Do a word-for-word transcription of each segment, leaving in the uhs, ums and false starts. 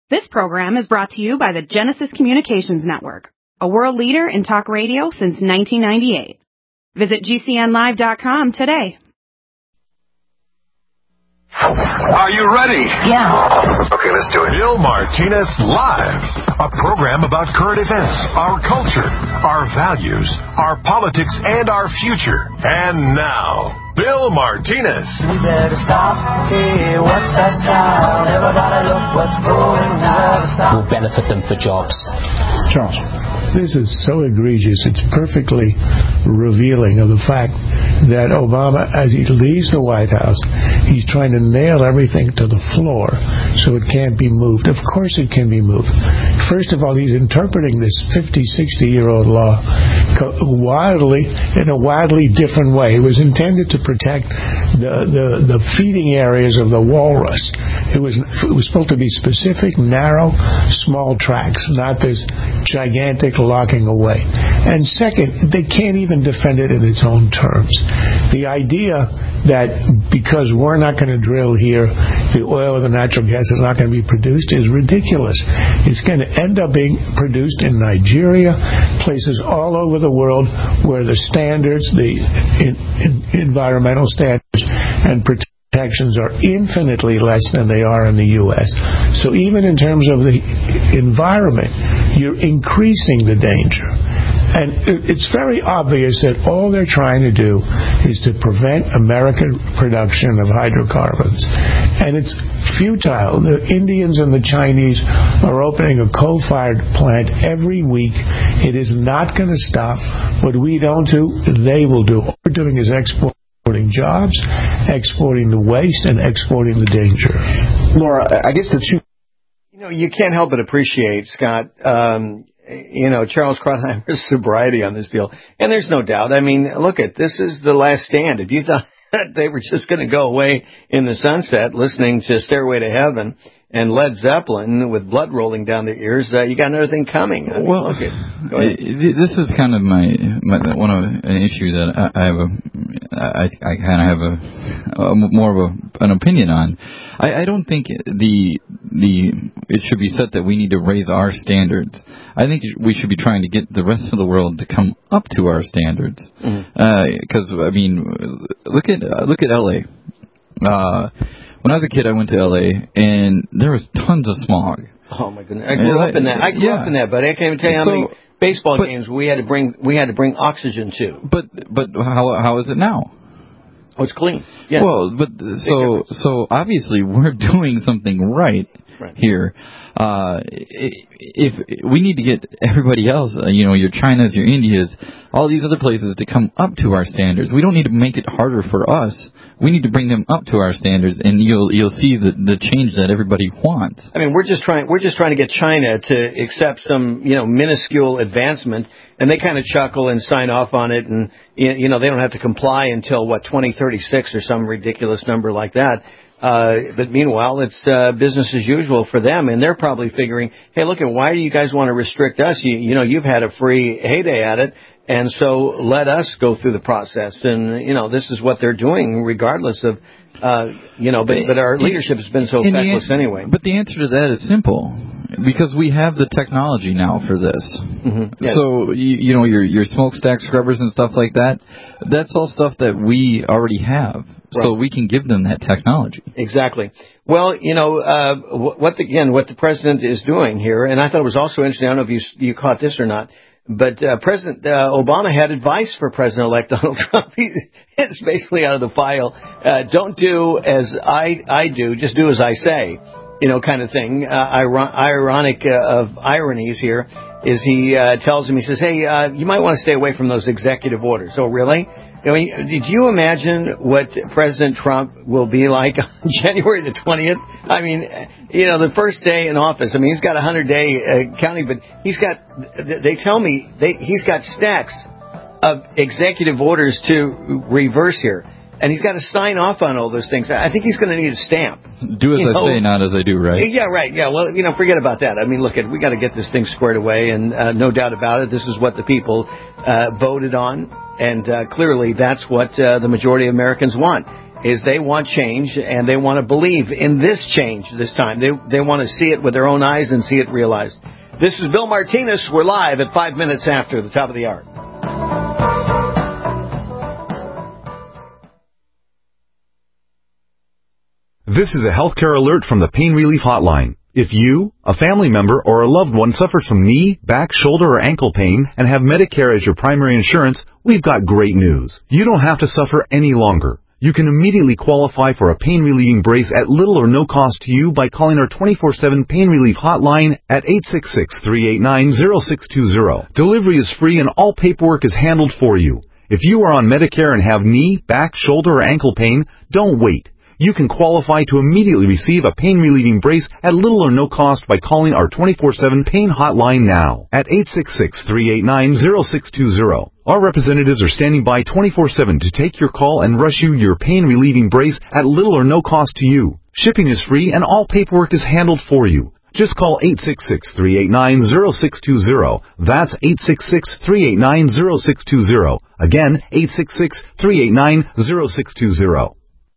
This program is brought to you by the Genesis Communications Network, a world leader in talk radio since nineteen ninety-eight. Visit G C N live dot com today. Are you ready? Yeah. Okay, let's do it. Bill Martinez Live, a program about current events, our culture, our values, our politics, and our future. And now, Bill Martinez. We better stop. Hey, what's that sound? Everybody look what's going on. Will benefit them for jobs. Charles, this is so egregious. It's perfectly revealing of the fact that Obama, as he leaves the White House, he's trying to nail everything to the floor so it can't be moved. Of course it can be moved. First of all, he's interpreting this fifty, sixty-year-old law wildly, in a wildly different way. It was intended to protect the, the, the feeding areas of the walrus. It was, it was supposed to be specific, narrow, small tracks, not this gigantic locking away. And second, they can't even defend it in its own terms. The idea that because we're not going to drill here, the oil or the natural gas is not going to be produced is ridiculous. It's going to end up being produced in Nigeria, places all over the world where the standards, the in, in, environmental standards and protections are infinitely less than they are in the U S. So even in terms of the environment, you're increasing the danger. And it's very obvious that all they're trying to do is to prevent American production of hydrocarbons. And it's futile. The Indians and the Chinese are opening a coal-fired plant every week. It is not going to stop. What we don't do, they will do. All we're doing is export. Exporting jobs, exporting the waste, and exporting the danger. Laura, I guess the two... You know, you can't help but appreciate, Scott, um, you know, Charles Krauthammer's sobriety on this deal. And there's no doubt. I mean, look at this is the last stand. If you thought they were just going to go away in the sunset listening to Stairway to Heaven and Led Zeppelin with blood rolling down their ears, uh, you got another thing coming. I mean, well, look at, go ahead. This is kind of my, my one of an issue that I, I have a I, I kind of have a, a more of a, an opinion on. I, I don't think the the it should be said that we need to raise our standards. I think we should be trying to get the rest of the world to come up to our standards. Because mm-hmm. uh, I mean, look at uh, look at L A. Uh, when I was a kid, I went to L A and there was tons of smog. Oh my goodness! I grew and up I, in that. I grew yeah. up in that, but I can't even tell you how so, many baseball but, games we had to bring we had to bring oxygen to. But but how how is it now? Oh, it's clean. Yeah. Well, but so so obviously we're doing something right, right. here. Uh, if we need to get everybody else, uh, you know, your Chinas, your Indias, all these other places to come up to our standards. We don't need to make it harder for us. We need to bring them up to our standards, and you'll you'll see the the change that everybody wants. I mean, we're just trying we're just trying to get China to accept some you know minuscule advancement, and they kind of chuckle and sign off on it, and you know they don't have to comply until what twenty thirty-six or some ridiculous number like that. Uh, but meanwhile, it's uh, business as usual for them, and they're probably figuring, hey, look, why do you guys want to restrict us? You, you know, you've had a free heyday at it, and so let us go through the process. And, you know, this is what they're doing regardless of, uh, you know, but, but our leadership has been so feckless anyway. But the answer to that is simple. Because we have the technology now for this. Mm-hmm. Yeah. So, you, you know, your your smokestack scrubbers and stuff like that, that's all stuff that we already have. Right. So we can give them that technology. Exactly. Well, you know, uh, what the, again, what the president is doing here, and I thought it was also interesting, I don't know if you, you caught this or not, but uh, President uh, Obama had advice for President-elect Donald Trump. He, it's basically out of the file. Uh, don't do as I, I do, just do as I say. You know, kind of thing. Uh, iron- ironic uh, of ironies here is he uh, tells him, he says, hey, uh, you might want to stay away from those executive orders. Oh, really? I mean, did you imagine what President Trump will be like on January the twentieth? I mean, you know, the first day in office. I mean, he's got a hundred-day uh, counting, but he's got, they tell me, they, he's got stacks of executive orders to reverse here. And he's got to sign off on all those things. I think he's going to need a stamp. Do as you I know? say, not as I do, right? Yeah, right. Yeah, well, you know, forget about that. I mean, look, at we got to get this thing squared away, and uh, no doubt about it, this is what the people uh, voted on, and uh, clearly that's what uh, the majority of Americans want. is they want change, and they want to believe in this change this time. They they want to see it with their own eyes and see it realized. This is Bill Martinez. We're live at five minutes after the top of the hour. This is a healthcare alert from the Pain Relief Hotline. If you, a family member, or a loved one suffers from knee, back, shoulder, or ankle pain and have Medicare as your primary insurance, we've got great news. You don't have to suffer any longer. You can immediately qualify for a pain-relieving brace at little or no cost to you by calling our twenty-four seven Pain Relief Hotline at eight six six, three eight nine, zero six two zero. Delivery is free and all paperwork is handled for you. If you are on Medicare and have knee, back, shoulder, or ankle pain, don't wait. You can qualify to immediately receive a pain-relieving brace at little or no cost by calling our twenty-four seven Pain Hotline now at eight six six, three eight nine, zero six two zero. Our representatives are standing by twenty-four seven to take your call and rush you your pain-relieving brace at little or no cost to you. Shipping is free and all paperwork is handled for you. Just call eight six six, three eight nine, zero six two zero. That's eight six six, three eight nine, zero six two zero. Again, eight six six, three eight nine, zero six two zero.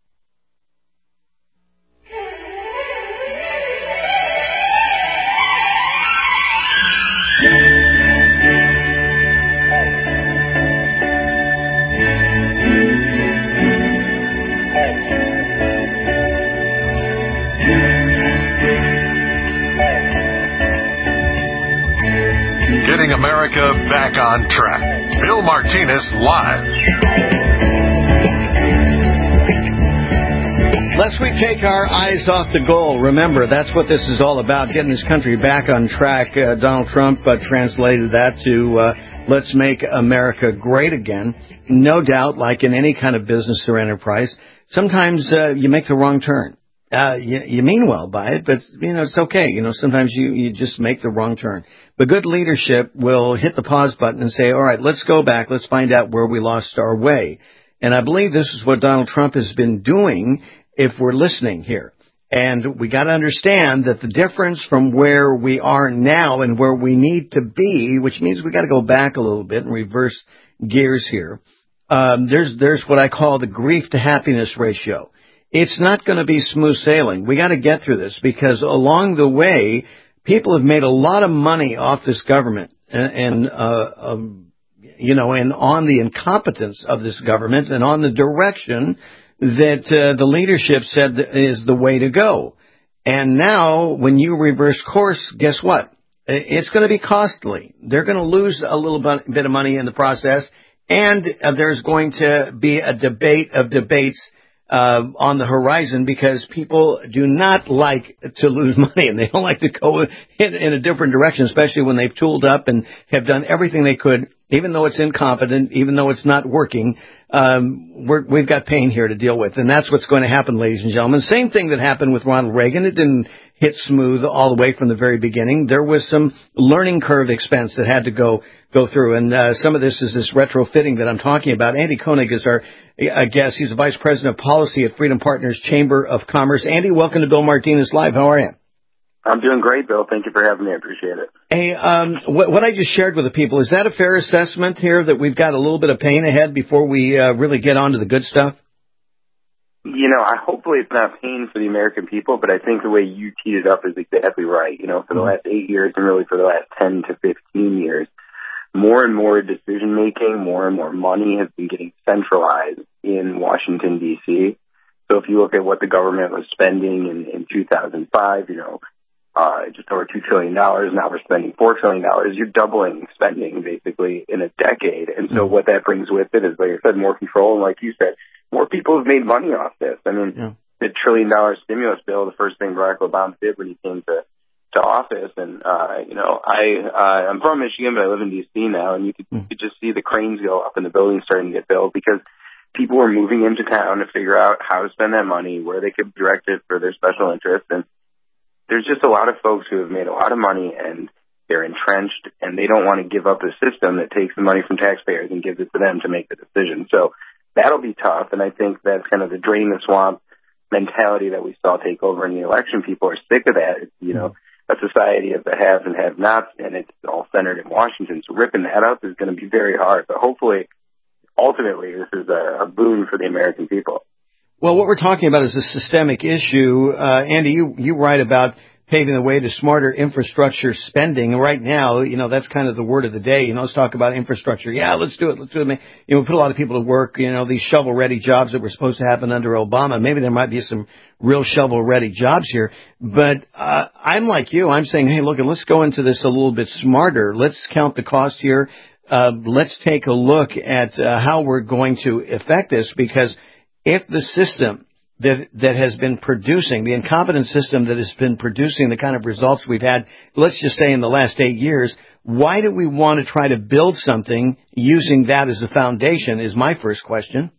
Getting America back on track. Bill Martinez live. Lest we take our eyes off the goal, remember, that's what this is all about, getting this country back on track. Uh, Donald Trump uh, translated that to uh, let's make America great again. No doubt, like in any kind of business or enterprise, sometimes uh, you make the wrong turn. Uh, you, you mean well by it, but, you know, it's okay. You know, sometimes you, you just make the wrong turn. But good leadership will hit the pause button and say, all right, let's go back. Let's find out where we lost our way. And I believe this is what Donald Trump has been doing if we're listening here. And we got to understand that the difference from where we are now and where we need to be, which means we got to go back a little bit and reverse gears here. Um, there's, there's what I call the grief to happiness ratio. It's not going to be smooth sailing. We got to get through this because along the way, people have made a lot of money off this government and, and uh, um, you know, and on the incompetence of this government and on the direction that uh, the leadership said is the way to go. And now when you reverse course, guess what? It's going to be costly. They're going to lose a little bit of money in the process, and uh, there's going to be a debate of debates Uh, on the horizon because people do not like to lose money and they don't like to go in, in a different direction, especially when they've tooled up and have done everything they could, even though it's incompetent, even though it's not working. Um, we're, we've got pain here to deal with, and that's what's going to happen, ladies and gentlemen. Same thing that happened with Ronald Reagan. It didn't hit smooth all the way from the very beginning. There was some learning curve expense that had to go go through, and uh, some of this is this retrofitting that I'm talking about. Andy Koenig is our uh, guest. He's the Vice President of Policy at Freedom Partners Chamber of Commerce. Andy, welcome to Bill Martinez Live. How are you? I'm doing great, Bill. Thank you for having me. I appreciate it. Hey, um, what, what I just shared with the people, is that a fair assessment here that we've got a little bit of pain ahead before we uh, really get on to the good stuff? You know, I hopefully it's not pain for the American people, but I think the way you teed it up is exactly right. You know, for the last eight years and really for the last ten to fifteen years, more and more decision-making, more and more money has been getting centralized in Washington, D C. So if you look at what the government was spending in, in two thousand five, you know, uh, just over two trillion dollars, now we're spending four trillion dollars. You're doubling spending basically in a decade. And so what that brings with it is, like I said, more control. And like you said, more people have made money off this. I mean, yeah. the trillion-dollar stimulus bill, the first thing Barack Obama did when he came to to office. And, uh, you know, I, uh, I'm from Michigan, but I live in D C now, and you could, you could just see the cranes go up and the buildings starting to get built because people were moving into town to figure out how to spend that money, where they could direct it for their special interests. And there's just a lot of folks who have made a lot of money and they're entrenched and they don't want to give up a system that takes the money from taxpayers and gives it to them to make the decision. So that'll be tough. And I think that's kind of the drain the swamp mentality that we saw take over in the election. People are sick of that. It's, you know, a society of the haves and have-nots, and it's all centered in Washington. So ripping that up is going to be very hard. But hopefully, ultimately, this is a, a boon for the American people. Well, what we're talking about is a systemic issue. Uh, Andy, you, you write about paving the way to smarter infrastructure spending. Right now, you know, that's kind of the word of the day. You know, let's talk about infrastructure. Yeah, let's do it. Let's do it. You know, we put a lot of people to work, you know, these shovel-ready jobs that were supposed to happen under Obama. Maybe there might be some real shovel-ready jobs here. But uh, I'm like you. I'm saying, hey, look, let's go into this a little bit smarter. Let's count the cost here. Uh, let's take a look at uh, how we're going to affect this, because if the system that that has been producing, the incompetent system that has been producing the kind of results we've had, let's just say in the last eight years, why do we want to try to build something using that as a foundation is my first question.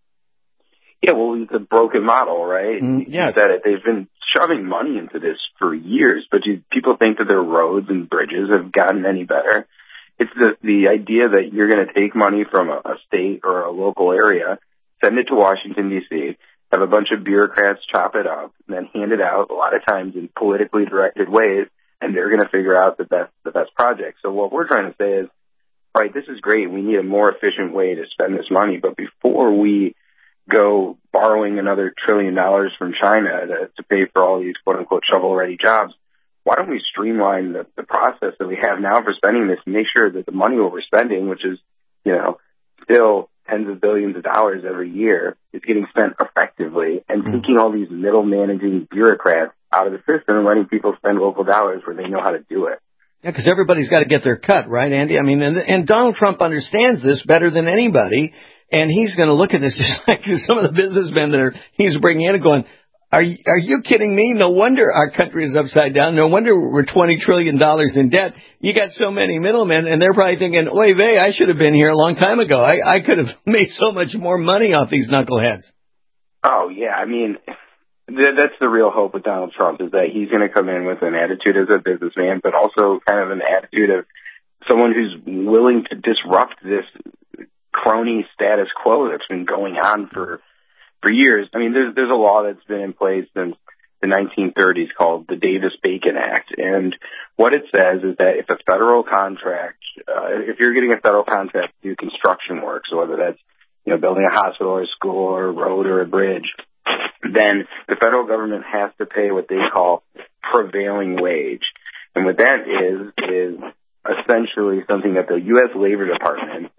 Yeah, well, it's a broken model, right? Mm, you yes. said it. They've been shoving money into this for years, but do people think that their roads and bridges have gotten any better? It's the, the idea that you're going to take money from a, a state or a local area, send it to Washington, D C, have a bunch of bureaucrats chop it up, and then hand it out a lot of times in politically directed ways, and they're going to figure out the best the best project. So what we're trying to say is, all right, this is great. We need a more efficient way to spend this money, but before we go borrowing another trillion dollars from China to, to pay for all these quote-unquote shovel-ready jobs, why don't we streamline the, the process that we have now for spending this and make sure that the money we're spending, which is, you know, still tens of billions of dollars every year, is getting spent effectively, and mm-hmm. taking all these middle managing bureaucrats out of the system and letting people spend local dollars where they know how to do it. Yeah, because everybody's got to get their cut, right, Andy? I mean, and, and Donald Trump understands this better than anybody, and he's going to look at this just like some of the businessmen that are he's bringing in and going, Are you, are you kidding me? No wonder our country is upside down. No wonder we're twenty trillion dollars in debt. You got so many middlemen, and they're probably thinking, oy vey, I should have been here a long time ago. I, I could have made so much more money off these knuckleheads. Oh, yeah. I mean, th- that's the real hope with Donald Trump, is that he's going to come in with an attitude as a businessman, but also kind of an attitude of someone who's willing to disrupt this crony status quo that's been going on for For years. I mean, there's there's a law that's been in place since the nineteen thirties called the Davis-Bacon Act, and what it says is that if a federal contract, uh, if you're getting a federal contract to do construction work, so whether that's, you know, building a hospital or a school or a road or a bridge, then the federal government has to pay what they call prevailing wage, and what that is is essentially something that the U S Labor Department,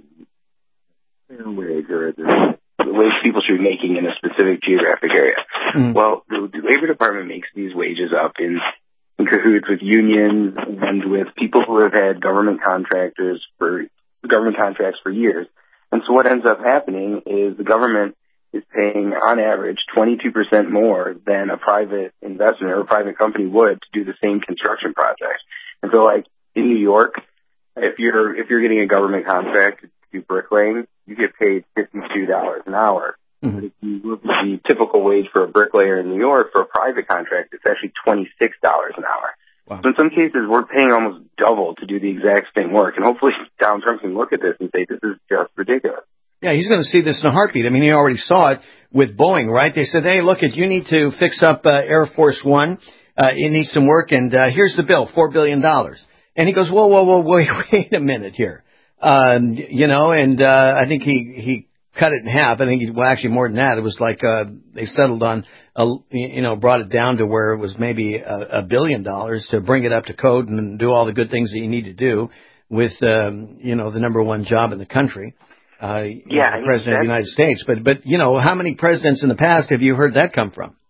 wage or the the wage people should be making in a specific geographic area. Mm. Well, the, the Labor Department makes these wages up in, in cahoots with unions and with people who have had government contractors for government contracts for years. And so what ends up happening is the government is paying, on average, twenty-two percent more than a private investment or a private company would to do the same construction project. And so, like, in New York, if you're if you're getting a government contract to do bricklaying, you get paid fifty-two dollars an hour. Mm-hmm. But if you look at the typical wage for a bricklayer in New York for a private contract, it's actually twenty-six dollars an hour. Wow. So in some cases, we're paying almost double to do the exact same work. And hopefully Donald Trump can look at this and say, this is just ridiculous. Yeah, he's going to see this in a heartbeat. I mean, he already saw it with Boeing, right? They said, hey, look, if you need to fix up uh, Air Force One, uh, it needs some work, and uh, here's the bill, four billion dollars. And he goes, whoa, whoa, whoa, wait, wait a minute here. Um, you know, and, uh, I think he, he cut it in half. I think he, well, actually more than that. It was like, uh, they settled on, a, you know, brought it down to where it was maybe a, a billion dollars to bring it up to code and do all the good things that you need to do with, um, you know, the number one job in the country. Uh, yeah, know, the president of the United States. But, but, you know, how many presidents in the past have you heard that come from?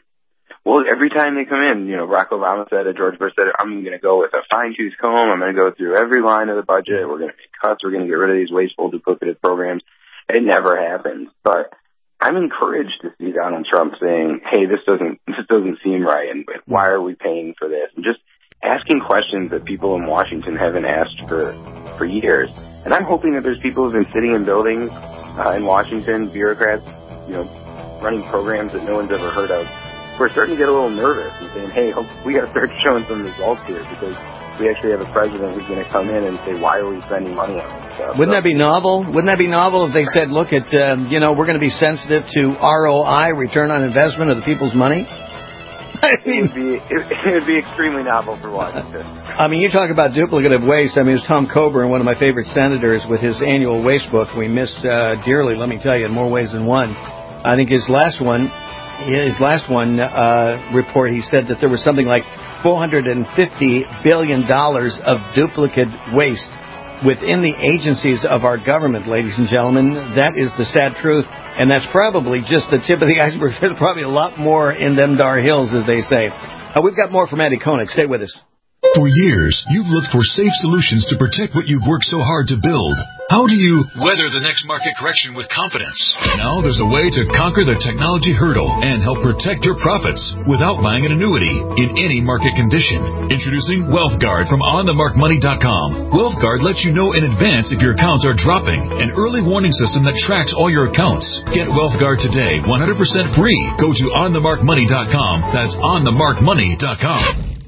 Well, every time they come in, you know, Barack Obama said it, George Bush said it, I'm going to go with a fine-tooth comb. I'm going to go through every line of the budget. We're going to make cuts. We're going to get rid of these wasteful, duplicative programs. It never happens. But I'm encouraged to see Donald Trump saying, hey, this doesn't this doesn't seem right, and why are we paying for this? And just asking questions that people in Washington haven't asked for, for years. And I'm hoping that there's people who've been sitting in buildings uh, in Washington, bureaucrats, you know, running programs that no one's ever heard of. We're starting to get a little nervous and saying, hey, we got to start showing some results here, because we actually have a president who's going to come in and say, why are we spending money on this stuff? Wouldn't that be novel? Wouldn't that be novel if they said, look, at, um, you know, we're going to be sensitive to R O I, return on investment of the people's money? I mean, it would be, it, it would be extremely novel for Washington. I mean, you talk about duplicative waste. I mean, it was Tom Coburn, one of my favorite senators, with his annual waste book we miss uh, dearly, let me tell you, in more ways than one. I think his last one, his last one uh, report, he said that there was something like four hundred fifty billion dollars of duplicate waste within the agencies of our government, ladies and gentlemen. That is the sad truth, and that's probably just the tip of the iceberg. There's probably a lot more in them dar hills, as they say. Uh, we've got more from Andy Koenig. Stay with us. For years, you've looked for safe solutions to protect what you've worked so hard to build. How do you weather the next market correction with confidence? Now there's a way to conquer the technology hurdle and help protect your profits without buying an annuity in any market condition. Introducing WealthGuard from on the mark money dot com. WealthGuard lets you know in advance if your accounts are dropping. An early warning system that tracks all your accounts. Get WealthGuard today, one hundred percent free. Go to on the mark money dot com. That's on the mark money dot com.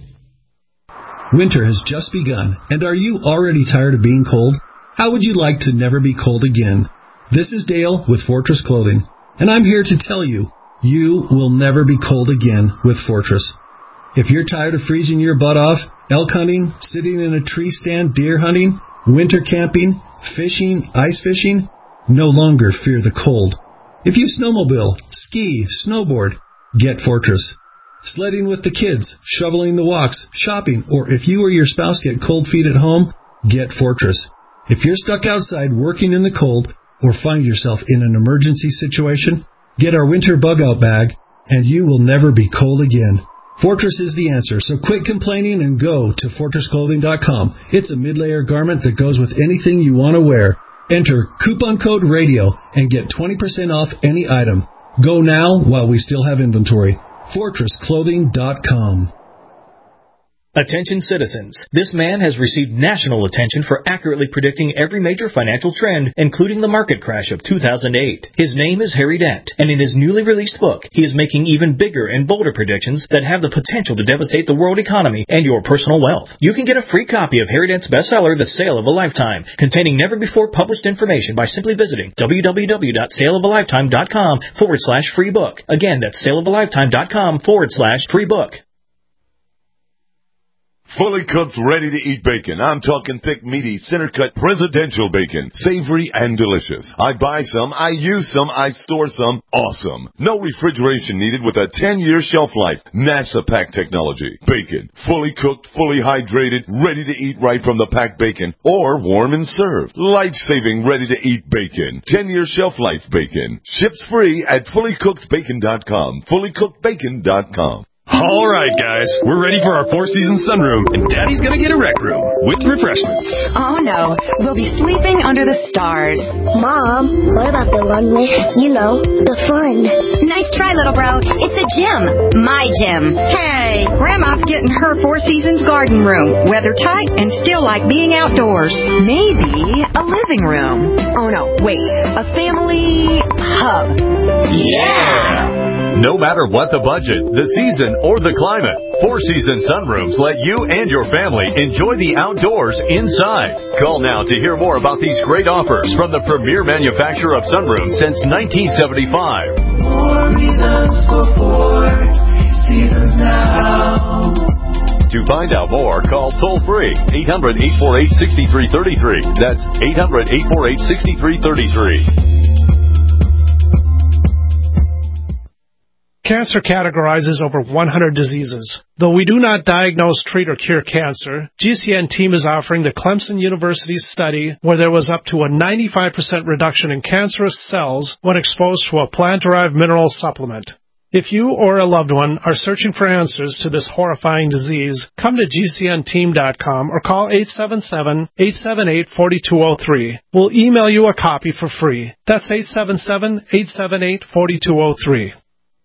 Winter has just begun, and are you already tired of being cold? How would you like to never be cold again? This is Dale with Fortress Clothing, and I'm here to tell you, you will never be cold again with Fortress. If you're tired of freezing your butt off, elk hunting, sitting in a tree stand, deer hunting, winter camping, fishing, ice fishing, no longer fear the cold. If you snowmobile, ski, snowboard, get Fortress. Sledding with the kids, shoveling the walks, shopping, or if you or your spouse get cold feet at home, get Fortress. If you're stuck outside working in the cold or find yourself in an emergency situation, get our winter bug-out bag, and you will never be cold again. Fortress is the answer, so quit complaining and go to fortress clothing dot com. It's a mid-layer garment that goes with anything you want to wear. Enter coupon code RADIO and get twenty percent off any item. Go now while we still have inventory. fortress clothing dot com. Attention citizens, this man has received national attention for accurately predicting every major financial trend, including the market crash of two thousand eight. His name is Harry Dent, and in his newly released book, he is making even bigger and bolder predictions that have the potential to devastate the world economy and your personal wealth. You can get a free copy of Harry Dent's bestseller, The Sale of a Lifetime, containing never-before-published information by simply visiting www.saleofalifetime.com forward slash free book. Again, that's saleofalifetime.com forward slash free book. Fully cooked, ready-to-eat bacon. I'm talking thick, meaty, center-cut presidential bacon. Savory and delicious. I buy some, I use some, I store some. Awesome. No refrigeration needed with a ten-year shelf life. NASA pack technology. Bacon. Fully cooked, fully hydrated, ready to eat right from the packed bacon. Or warm and served. Life-saving, ready-to-eat bacon. ten-year shelf life bacon. Ships free at fully cooked bacon dot com. fully cooked bacon dot com. All right, guys, we're ready for our four-season sunroom, and Daddy's gonna get a rec room with refreshments. Oh, no. We'll be sleeping under the stars. Mom, what about the run with, you know, the fun? Nice try, little bro. It's a gym. My gym. Hey, Grandma's getting her Four Seasons garden room. Weather tight and still like being outdoors. Maybe a living room. Oh, no, wait. A family hub. Yeah! No matter what the budget, the season, or the climate, Four Seasons Sunrooms let you and your family enjoy the outdoors inside. Call now to hear more about these great offers from the premier manufacturer of sunrooms since nineteen seventy-five. More reasons for Four Seasons now. To find out more, call toll-free eight hundred, eight four eight, six three three three. That's eight hundred, eight four eight, six three three three. Cancer categorizes over one hundred diseases. Though we do not diagnose, treat, or cure cancer, G C N team is offering the Clemson University study where there was up to a ninety-five percent reduction in cancerous cells when exposed to a plant-derived mineral supplement. If you or a loved one are searching for answers to this horrifying disease, come to G C N team dot com or call eight seven seven, eight seven eight, four two zero three. We'll email you a copy for free. That's eight seven seven, eight seven eight, four two zero three.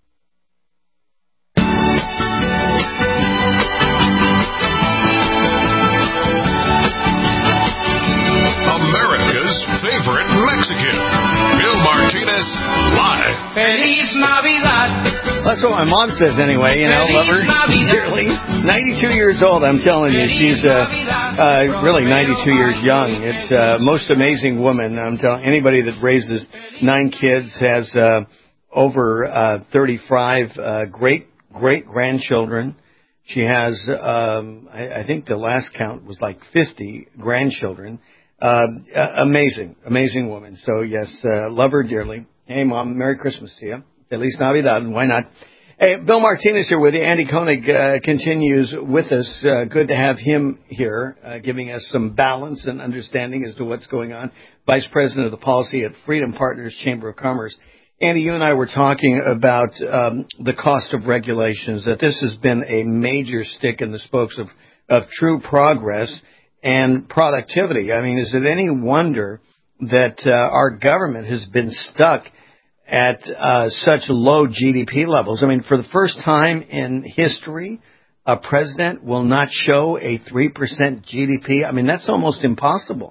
Favorite Mexican. Bill Martinez live. Feliz Navidad. That's what my mom says anyway, you know, love her dearly. ninety-two years old, I'm telling you. She's uh, uh, really ninety-two years young. It's uh, most amazing woman. I'm telling anybody that raises nine kids has uh, over uh, thirty-five uh, great, great grandchildren. She has, um, I, I think the last count was like fifty grandchildren. Uh, amazing, amazing woman. So, yes, uh, love her dearly. Hey, Mom, Merry Christmas to you. Feliz Navidad, why not? Hey, Bill Martinez here with you. Andy Koenig uh, continues with us. Uh, good to have him here, uh, giving us some balance and understanding as to what's going on. Vice President of the Policy at Freedom Partners Chamber of Commerce. Andy, you and I were talking about um, the cost of regulations, that this has been a major stick in the spokes of, of true progress and productivity. I mean, is it any wonder that uh, our government has been stuck at uh, such low G D P levels? I mean, for the first time in history, a president will not show a three percent G D P. I mean, that's almost impossible.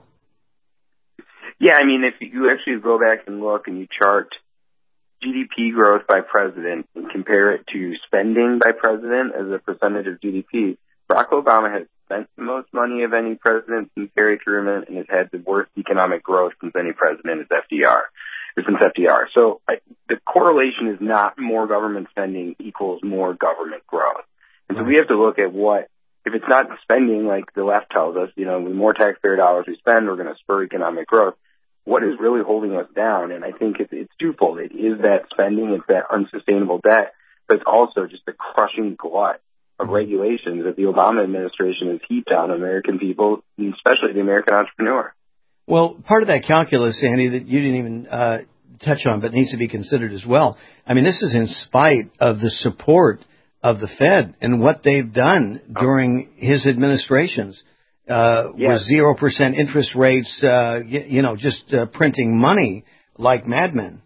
Yeah, I mean, if you actually go back and look and you chart G D P growth by president and compare it to spending by president as a percentage of G D P, Barack Obama has spent the most money of any president since Harry Truman and has had the worst economic growth since any president is F D R. Since F D R. So I, the correlation is not more government spending equals more government growth. And so we have to look at what, if it's not spending like the left tells us, you know, the more taxpayer dollars we spend, we're going to spur economic growth. What is really holding us down? And I think it's, it's twofold. It is that spending, it's that unsustainable debt, but it's also just the crushing glut of regulations that the Obama administration has heaped on American people, and especially the American entrepreneur. Well, part of that calculus, Andy, that you didn't even uh, touch on, but needs to be considered as well. I mean, this is in spite of the support of the Fed and what they've done during his administrations uh, yes. with zero percent interest rates, uh, you, you know, just uh, printing money like madmen.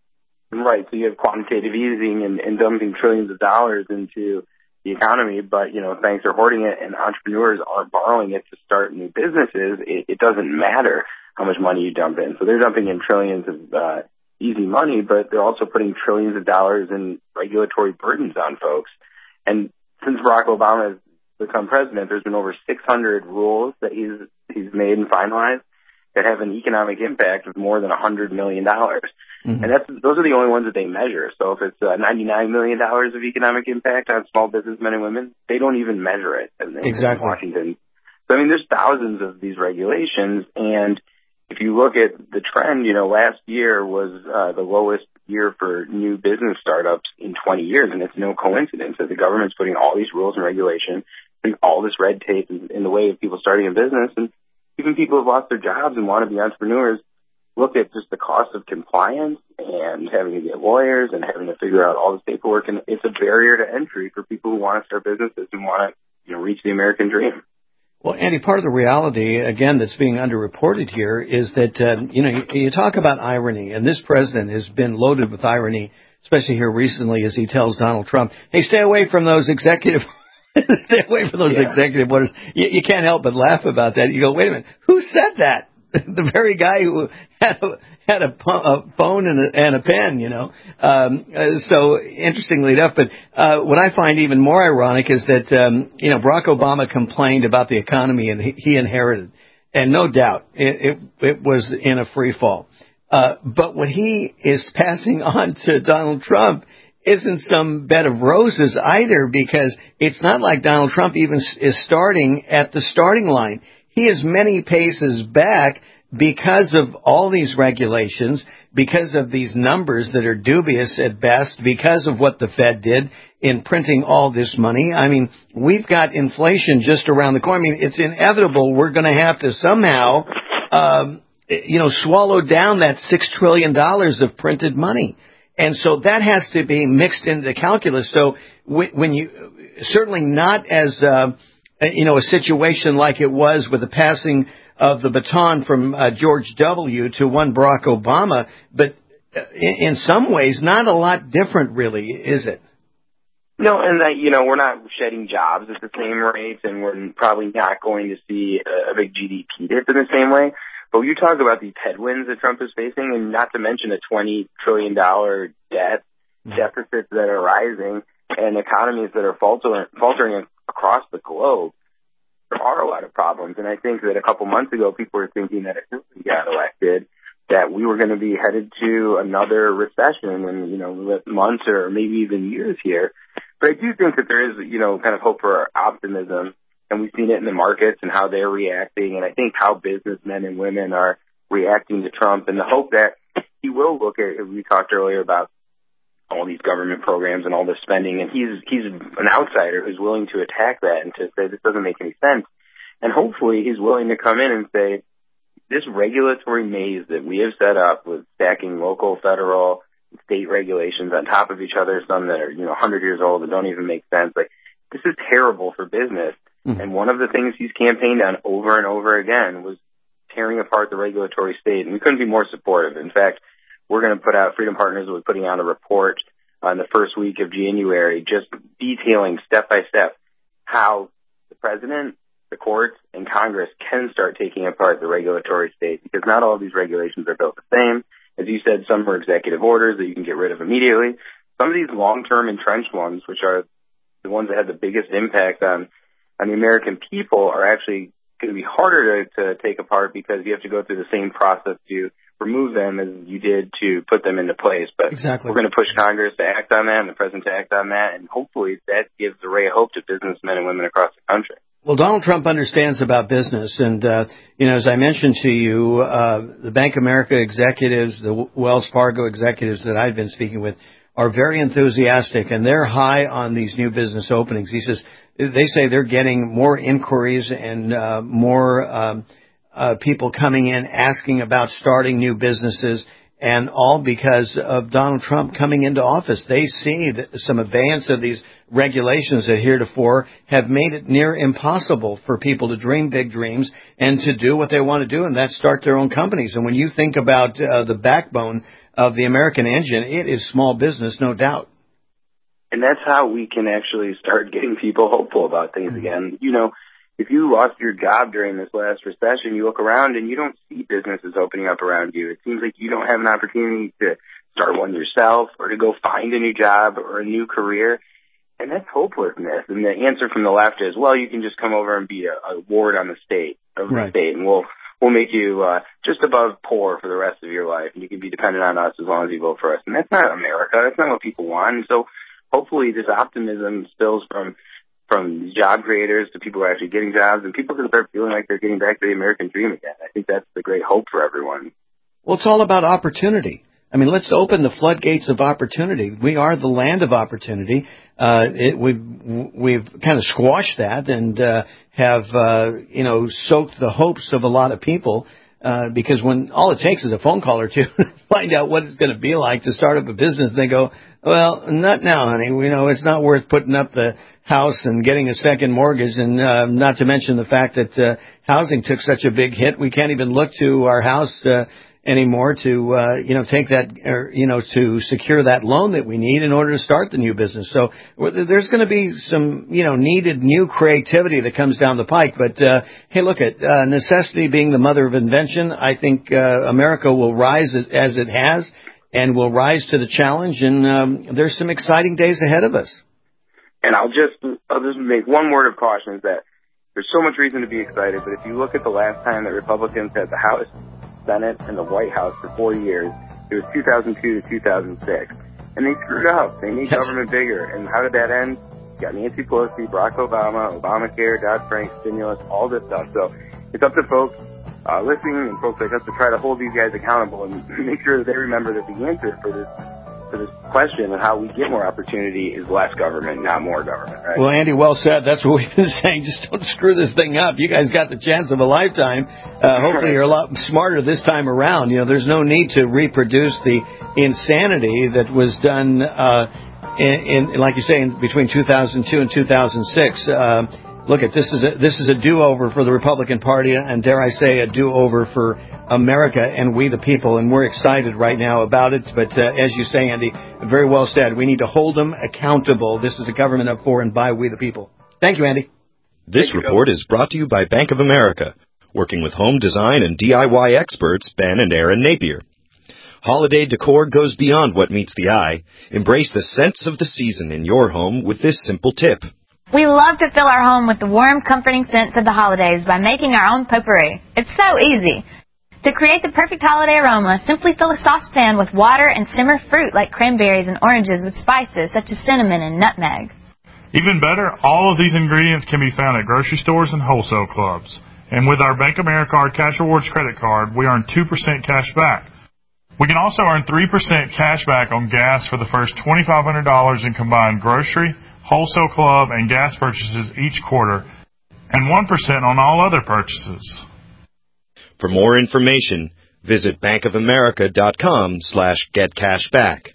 Right. So you have quantitative easing and, and dumping trillions of dollars into the economy, but, you know, banks are hoarding it and entrepreneurs aren't borrowing it to start new businesses. It, it doesn't matter how much money you dump in. So they're dumping in trillions of uh, easy money, but they're also putting trillions of dollars in regulatory burdens on folks. And since Barack Obama has become president, there's been over six hundred rules that he's he's made and finalized that have an economic impact of more than one hundred million dollars. Mm-hmm. And that's those are the only ones that they measure. So if it's uh, ninety-nine million dollars of economic impact on small business men and women, they don't even measure it in, exactly. in Washington. So, I mean, there's thousands of these regulations. And if you look at the trend, you know, last year was uh, the lowest year for new business startups in twenty years. And it's no coincidence that the government's putting all these rules and regulations, putting all this red tape in, in the way of people starting a business. And even people who've lost their jobs and want to be entrepreneurs look at just the cost of compliance and having to get lawyers and having to figure out all this paperwork. And it's a barrier to entry for people who want to start businesses and want to, you know, reach the American dream. Well, Andy, part of the reality, again, that's being underreported here is that, uh, you know, you, you talk about irony, and this president has been loaded with irony, especially here recently as he tells Donald Trump, hey, stay away from those executive stay away from those yeah. executive orders. You, you can't help but laugh about that. You go, wait a minute, who said that? The very guy who had a, had a, a phone and a, and a pen, you know. Um, uh, so interestingly enough, but uh, what I find even more ironic is that, um, you know, Barack Obama complained about the economy and he, he inherited. And no doubt it, it, it was in a free fall. Uh, but what he is passing on to Donald Trump isn't some bed of roses either, because it's not like Donald Trump even is starting at the starting line. He is many paces back because of all these regulations, because of these numbers that are dubious at best, because of what the Fed did in printing all this money. I mean, we've got inflation just around the corner. I mean, it's inevitable we're going to have to somehow, um, you know, swallow down that six trillion dollars of printed money. And so that has to be mixed into the calculus. So when you, certainly not as, uh, you know, a situation like it was with the passing of the baton from uh, George W. to one Barack Obama, but in, in some ways not a lot different, really, is it? No, and that, you know, we're not shedding jobs at the same rates, and we're probably not going to see a, a big G D P dip in the same way. But you talk about these headwinds that Trump is facing, and not to mention a twenty trillion dollars debt deficits that are rising and economies that are faltering, faltering across the globe. There are a lot of problems, and I think that a couple months ago, people were thinking that if we got elected, that we were going to be headed to another recession in, you know, months or maybe even years here. But I do think that there is, you know, kind of hope for optimism, and we've seen it in the markets and how they're reacting, and I think how businessmen and women are reacting to Trump, and the hope that he will look at, we talked earlier about all these government programs and all this spending, and he's he's an outsider who's willing to attack that and to say this doesn't make any sense. And hopefully he's willing to come in and say, this regulatory maze that we have set up with stacking local, federal, state regulations on top of each other, some that are, you know, one hundred years old that don't even make sense, like, this is terrible for business. Mm-hmm. And one of the things he's campaigned on over and over again was tearing apart the regulatory state. And we couldn't be more supportive. In fact, we're going to put out, Freedom Partners will be putting out a report on the first week of January, just detailing step by step how the president, the courts, and Congress can start taking apart the regulatory state, because not all of these regulations are built the same. As you said, some are executive orders that you can get rid of immediately. Some of these long-term entrenched ones, which are the ones that have the biggest impact on, on the American people, are actually going to be harder to, to take apart, because you have to go through the same process to remove them as you did to put them into place. But exactly. We're going to push Congress to act on that and the president to act on that, and hopefully that gives a ray of hope to businessmen and women across the country. Well, Donald Trump understands about business, and, uh, you know, as I mentioned to you, uh, the Bank of America executives, the Wells Fargo executives that I've been speaking with are very enthusiastic, and they're high on these new business openings. He says, they say they're getting more inquiries and uh, more um, uh, people coming in asking about starting new businesses, and all because of Donald Trump coming into office. They see that some advance of these regulations that heretofore have made it near impossible for people to dream big dreams and to do what they want to do, and that's start their own companies. And when you think about uh, the backbone of the American engine, it is small business, no doubt. And that's how we can actually start getting people hopeful about things again. You know, if you lost your job during this last recession, you look around and you don't see businesses opening up around you. It seems like you don't have an opportunity to start one yourself or to go find a new job or a new career. And that's hopelessness. And the answer from the left is, well, you can just come over and be a, a ward on the state, of the right. state, and we'll we'll make you uh, just above poor for the rest of your life, and you can be dependent on us as long as you vote for us. And that's not America. That's not what people want. And so hopefully this optimism spills from from job creators to people who are actually getting jobs, and people can start feeling like they're getting back to the American dream again. I think that's the great hope for everyone. Well, it's all about opportunity. I mean, let's open the floodgates of opportunity. We are the land of opportunity. Uh, it, we've, we've kind of squashed that and uh, have, uh, you know, soaked the hopes of a lot of people. Uh, because when all it takes is a phone call or two to find out what it's going to be like to start up a business, they go, well, not now, honey. You know, it's not worth putting up the house and getting a second mortgage. And uh, not to mention the fact that uh, housing took such a big hit, we can't even look to our house uh, anymore to, uh, you know, take that, or, you know, to secure that loan that we need in order to start the new business. So there's going to be some, you know, needed new creativity that comes down the pike. But, uh, hey, look at, uh, necessity being the mother of invention. I think, uh, America will rise as it has and will rise to the challenge. And, um, there's some exciting days ahead of us. And I'll just, I'll just make one word of caution, is that there's so much reason to be excited. But if you look at the last time that Republicans had the House, Senate, and the White House for four years, it was two thousand two to two thousand six. And they screwed up. They made yes. government bigger. And how did that end? You got Nancy Pelosi, Barack Obama, Obamacare, Dodd-Frank, stimulus, all this stuff. So it's up to folks uh, listening and folks like us to try to hold these guys accountable and make sure that they remember that the answer for this for this question of how we get more opportunity is less government, not more government, right? Well, Andy, well said. That's what we've been saying. Just don't screw this thing up. You guys got the chance of a lifetime. Uh, hopefully you're a lot smarter this time around. You know, there's no need to reproduce the insanity that was done, uh, in, in like you say, in between two thousand two and two thousand six. Uh, look at this is a, this is a do-over for the Republican Party, and dare I say, a do-over for America and we the people, and we're excited right now about it. But uh, as you say, Andy, very well said. We need to hold them accountable. This is a government of for and by we the people. Thank you, Andy. This Thank report you. is brought to you by Bank of America, working with home design and D I Y experts Ben and Aaron Napier. Holiday decor goes beyond what meets the eye. Embrace the scents of the season in your home with this simple tip. We love to fill our home with the warm, comforting scents of the holidays by making our own potpourri. It's so easy. To create the perfect holiday aroma, simply fill a saucepan with water and simmer fruit like cranberries and oranges with spices such as cinnamon and nutmeg. Even better, all of these ingredients can be found at grocery stores and wholesale clubs. And with our Bank of America Cash Rewards credit card, we earn two percent cash back. We can also earn three percent cash back on gas for the first twenty-five hundred dollars in combined grocery, wholesale club, and gas purchases each quarter, and one percent on all other purchases. For more information, visit bankofamerica.com slash getcashback.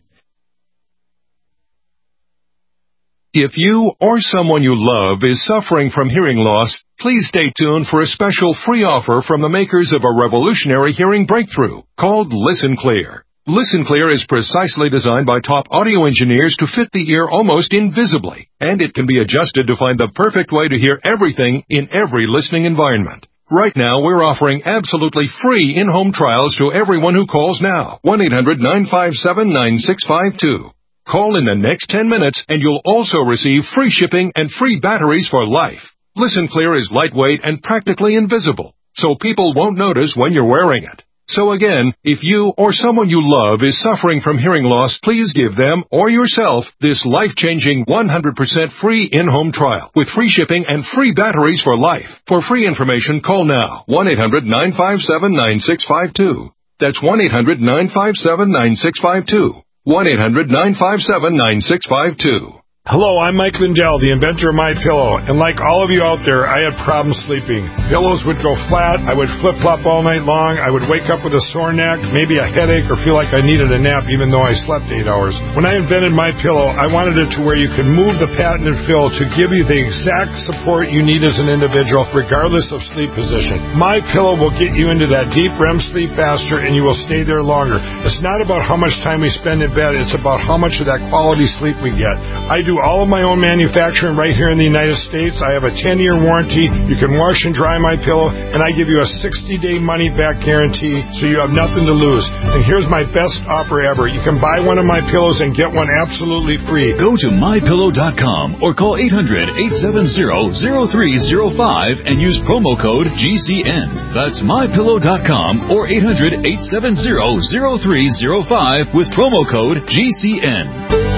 If you or someone you love is suffering from hearing loss, please stay tuned for a special free offer from the makers of a revolutionary hearing breakthrough called Listen Clear. Listen Clear is precisely designed by top audio engineers to fit the ear almost invisibly, and it can be adjusted to find the perfect way to hear everything in every listening environment. Right now, we're offering absolutely free in-home trials to everyone who calls now. one eight hundred nine five seven nine six five two. Call in the next ten minutes and you'll also receive free shipping and free batteries for life. Listen Clear is lightweight and practically invisible, so people won't notice when you're wearing it. So again, if you or someone you love is suffering from hearing loss, please give them or yourself this life-changing one hundred percent free in-home trial with free shipping and free batteries for life. For free information, call now. one eight hundred nine five seven nine six five two. That's one eight hundred nine five seven nine six five two. one eight hundred nine five seven nine six five two. Hello, I'm Mike Lindell, the inventor of MyPillow, and like all of you out there, I had problems sleeping. Pillows would go flat, I would flip-flop all night long, I would wake up with a sore neck, maybe a headache, or feel like I needed a nap even though I slept eight hours. When I invented MyPillow, I wanted it to where you could move the patented fill to give you the exact support you need as an individual, regardless of sleep position. MyPillow will get you into that deep R E M sleep faster, and you will stay there longer. It's not about how much time we spend in bed, it's about how much of that quality sleep we get. I do all of my own manufacturing right here in the United States. I have a ten-year warranty. You can wash and dry my pillow, and I give you a sixty-day money-back guarantee, so you have nothing to lose. And here's my best offer ever. You can buy one of my pillows and get one absolutely free. Go to my pillow dot com or call eight hundred eight seven zero zero three zero five and use promo code G C N. That's my pillow dot com or eight hundred eight seven zero zero three zero five with promo code G C N.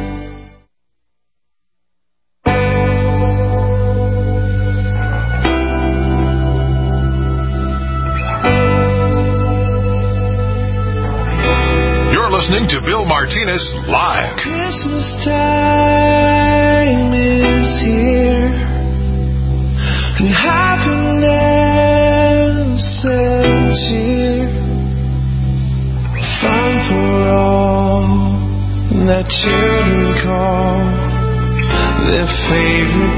Listening to Bill Martinez live. Christmas time is here, and happiness and cheer, fun for all that children call their favorite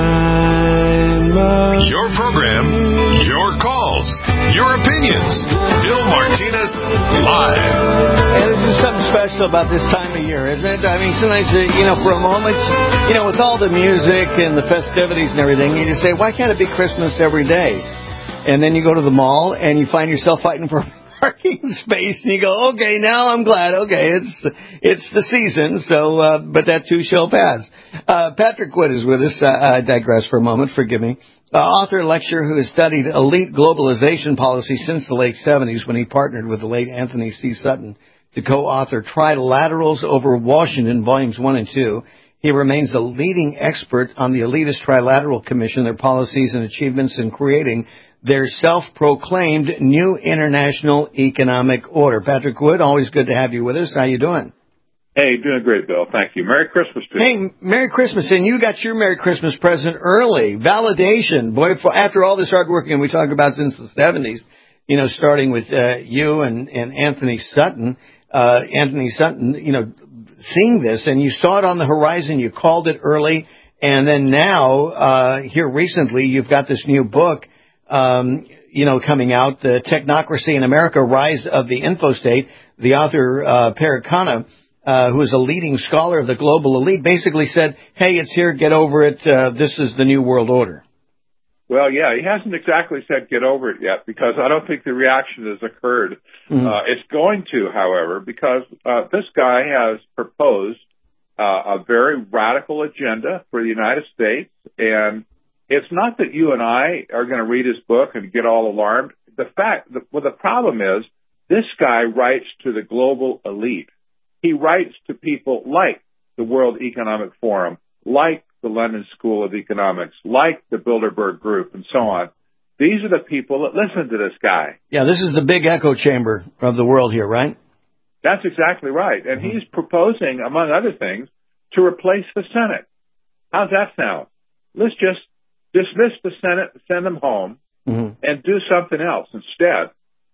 time of your program, your calls, your opinions. Bill Martinez live. And there's something special about this time of year, isn't it? I mean, sometimes, you know, for a moment, you know, with all the music and the festivities and everything, you just say, why can't it be Christmas every day? And then you go to the mall and you find yourself fighting for parking space, and you go, okay, now I'm glad. Okay, it's it's the season, so uh, but that too shall pass. Uh, Patrick Wood is with us. Uh, I digress for a moment. Forgive me. Uh, author and lecturer who has studied elite globalization policy since the late seventies, when he partnered with the late Anthony C. Sutton to co-author Trilaterals Over Washington, Volumes one and two. He remains a leading expert on the elitist Trilateral Commission, their policies and achievements in creating their self-proclaimed new international economic order. Patrick Wood, always good to have you with us. How you doing? Hey, doing great, Bill. Thank you. Merry Christmas to you. Hey, Merry Christmas. And you got your Merry Christmas present early. Validation. Boy, for, after all this hard work, and we talk about since the seventies, you know, starting with uh, you and, and Anthony Sutton, uh, Anthony Sutton, you know, seeing this, and you saw it on the horizon, you called it early, and then now, uh, here recently, you've got this new book, um, you know, coming out, uh, Technocracy in America, Rise of the Infostate. The author, uh, Parag Khanna, uh, who is a leading scholar of the global elite, basically said, hey, it's here, get over it, uh, this is the new world order. Well, yeah, he hasn't exactly said get over it yet, because I don't think the reaction has occurred. Mm-hmm. Uh, it's going to, however, because uh, this guy has proposed uh, a very radical agenda for the United States, and it's not that you and I are going to read his book and get all alarmed. The fact, the, well, the problem is this guy writes to the global elite. He writes to people like the World Economic Forum, like the London School of Economics, like the Bilderberg Group, and so on. These are the people that listen to this guy. Yeah, this is the big echo chamber of the world here, right? That's exactly right. And he's proposing, among other things, to replace the Senate. How's that sound? Let's just dismiss the Senate, send them home, mm-hmm. and do something else instead.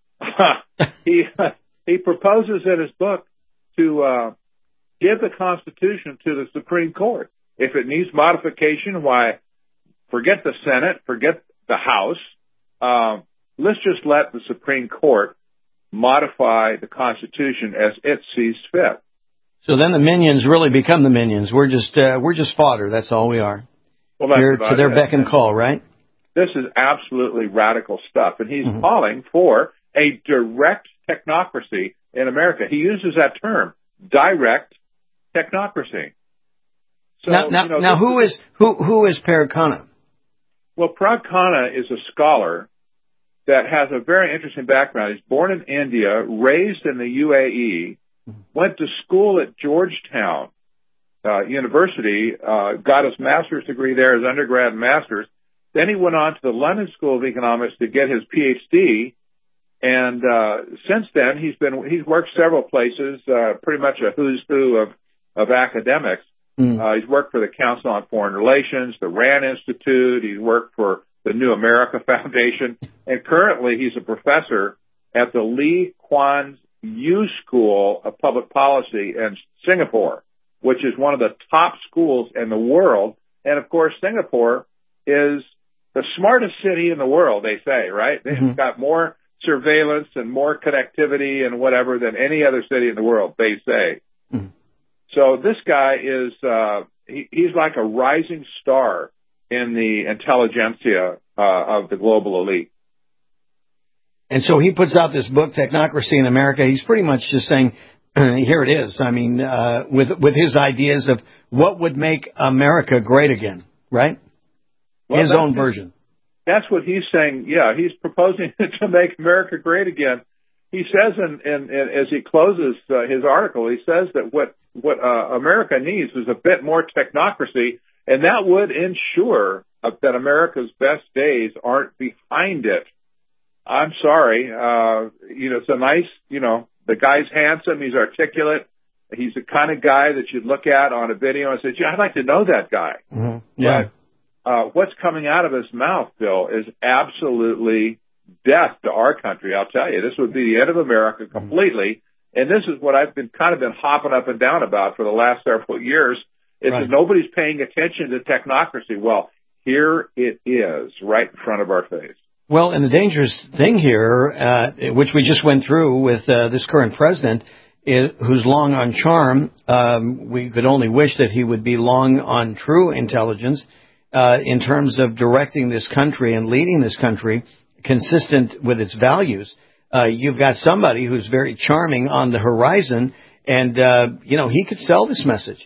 he he proposes in his book to uh, give the Constitution to the Supreme Court. If it needs modification, why, forget the Senate, forget the House. Um, let's just let the Supreme Court modify the Constitution as it sees fit. So then the minions really become the minions. We're just uh, we're just fodder. That's all we are. Well, that's Here to their it. beck and call, right? This is absolutely radical stuff, and he's mm-hmm. calling for a direct technocracy in America. He uses that term, direct technocracy. So, now, now, you know, now who is who who is Parag Khanna? Well, Parag Khanna is a scholar that has a very interesting background. He's born in India, raised in the U A E, went to school at Georgetown uh, University, uh, got his master's degree there, his undergrad and master's. Then he went on to the London School of Economics to get his P H D. And uh, since then, he's been he's worked several places, uh, pretty much a who's who of, of academics. Mm. Uh, he's worked for the Council on Foreign Relations, the RAND Institute. He's worked for the New America Foundation. And currently, he's a professor at the Lee Kuan Yew School of Public Policy in Singapore, which is one of the top schools in the world. And, of course, Singapore is the smartest city in the world, they say, right? They've mm-hmm. got more surveillance and more connectivity and whatever than any other city in the world, they say. Mm-hmm. So this guy is, uh, he, he's like a rising star in the intelligentsia uh, of the global elite. And so he puts out this book, Technocracy in America. He's pretty much just saying, here it is. I mean, uh, with with his ideas of what would make America great again, right? Well, his own version. That's what he's saying. Yeah, he's proposing to make America great again. He says, in, in, in as he closes uh, his article, he says that what what uh, America needs is a bit more technocracy, and that would ensure uh, that America's best days aren't behind it. I'm sorry. Uh, you know, it's a nice, you know, the guy's handsome. He's articulate. He's the kind of guy that you'd look at on a video and say, gee, I'd like to know that guy. Mm-hmm. Yeah. But, uh, what's coming out of his mouth, Bill, is absolutely death to our country. I'll tell you, this would be the end of America completely. And this is what I've been kind of been hopping up and down about for the last several years. Is right. that nobody's paying attention to technocracy. Well, here it is, right in front of our face. Well, and the dangerous thing here, uh, which we just went through with uh, this current president, is, who's long on charm, um, we could only wish that he would be long on true intelligence uh, in terms of directing this country and leading this country consistent with its values. Uh, you've got somebody who's very charming on the horizon, and, uh, you know, he could sell this message.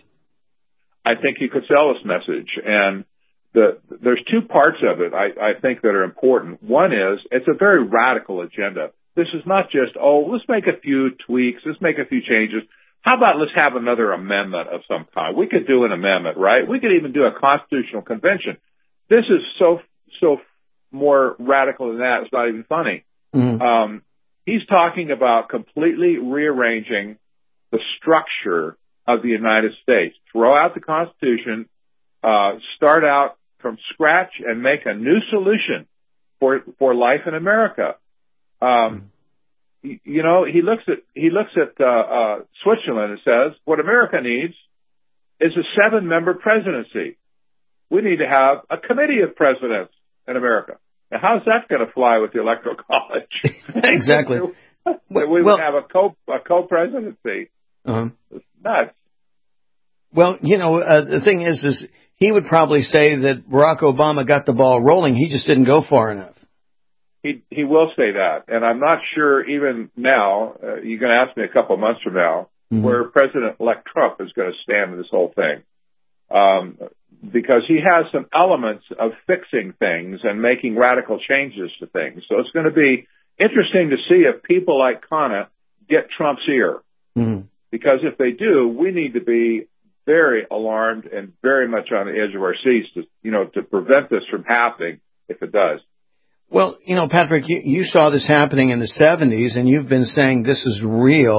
I think he could sell this message, and The, there's two parts of it I, I think that are important. One is it's a very radical agenda. This is not just, oh, let's make a few tweaks, let's make a few changes. How about let's have another amendment of some kind? We could do an amendment, right? We could even do a constitutional convention. This is so so more radical than that. It's not even funny. Mm-hmm. Um, he's talking about completely rearranging the structure of the United States. Throw out the Constitution, uh, start out from scratch and make a new solution for for life in America. Um, you, you know, he looks at he looks at uh, uh, Switzerland and says, what America needs is a seven-member presidency. We need to have a committee of presidents in America. Now, how's that going to fly with the Electoral College? Exactly. we would well, have a co a co-presidency. Uh-huh. It's nuts. Well, you know, uh, the thing is, is he would probably say that Barack Obama got the ball rolling. He just didn't go far enough. He he will say that, and I'm not sure even now. Uh, you're going to ask me a couple of months from now mm-hmm. where President-elect Trump is going to stand in this whole thing, um, because he has some elements of fixing things and making radical changes to things. So it's going to be interesting to see if people like Khanna get Trump's ear, mm-hmm. because if they do, we need to be very alarmed and very much on the edge of our seats to, you know, to prevent this from happening if it does. Well, you know, Patrick, you, you saw this happening in the seventies, and you've been saying this is real.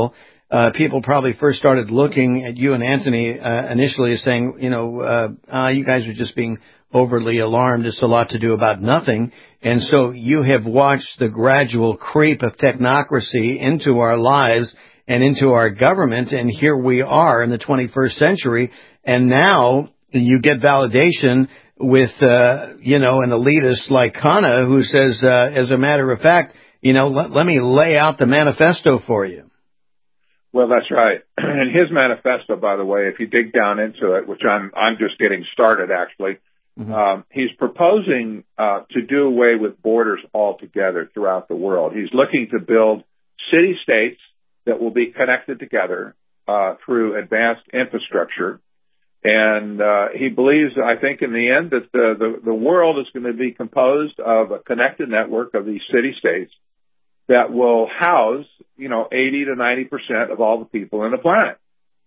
uh, people probably first started looking at you and Anthony uh, initially as saying, you know, uh, uh, you guys are just being overly alarmed. It's a lot to do about nothing. And so you have watched the gradual creep of technocracy into our lives and into our government. And here we are in the twenty-first century. And now you get validation with, uh, you know, an elitist like Khanna who says, uh, as a matter of fact, you know, let, let me lay out the manifesto for you. Well, that's right. And his manifesto, by the way, if you dig down into it, which I'm, I'm just getting started actually, Mm-hmm. Um, he's proposing uh, to do away with borders altogether throughout the world. He's looking to build city-states that will be connected together uh, through advanced infrastructure. And uh, he believes, I think, in the end, that the, the, the world is going to be composed of a connected network of these city-states that will house, you know, eighty to ninety percent of all the people on the planet.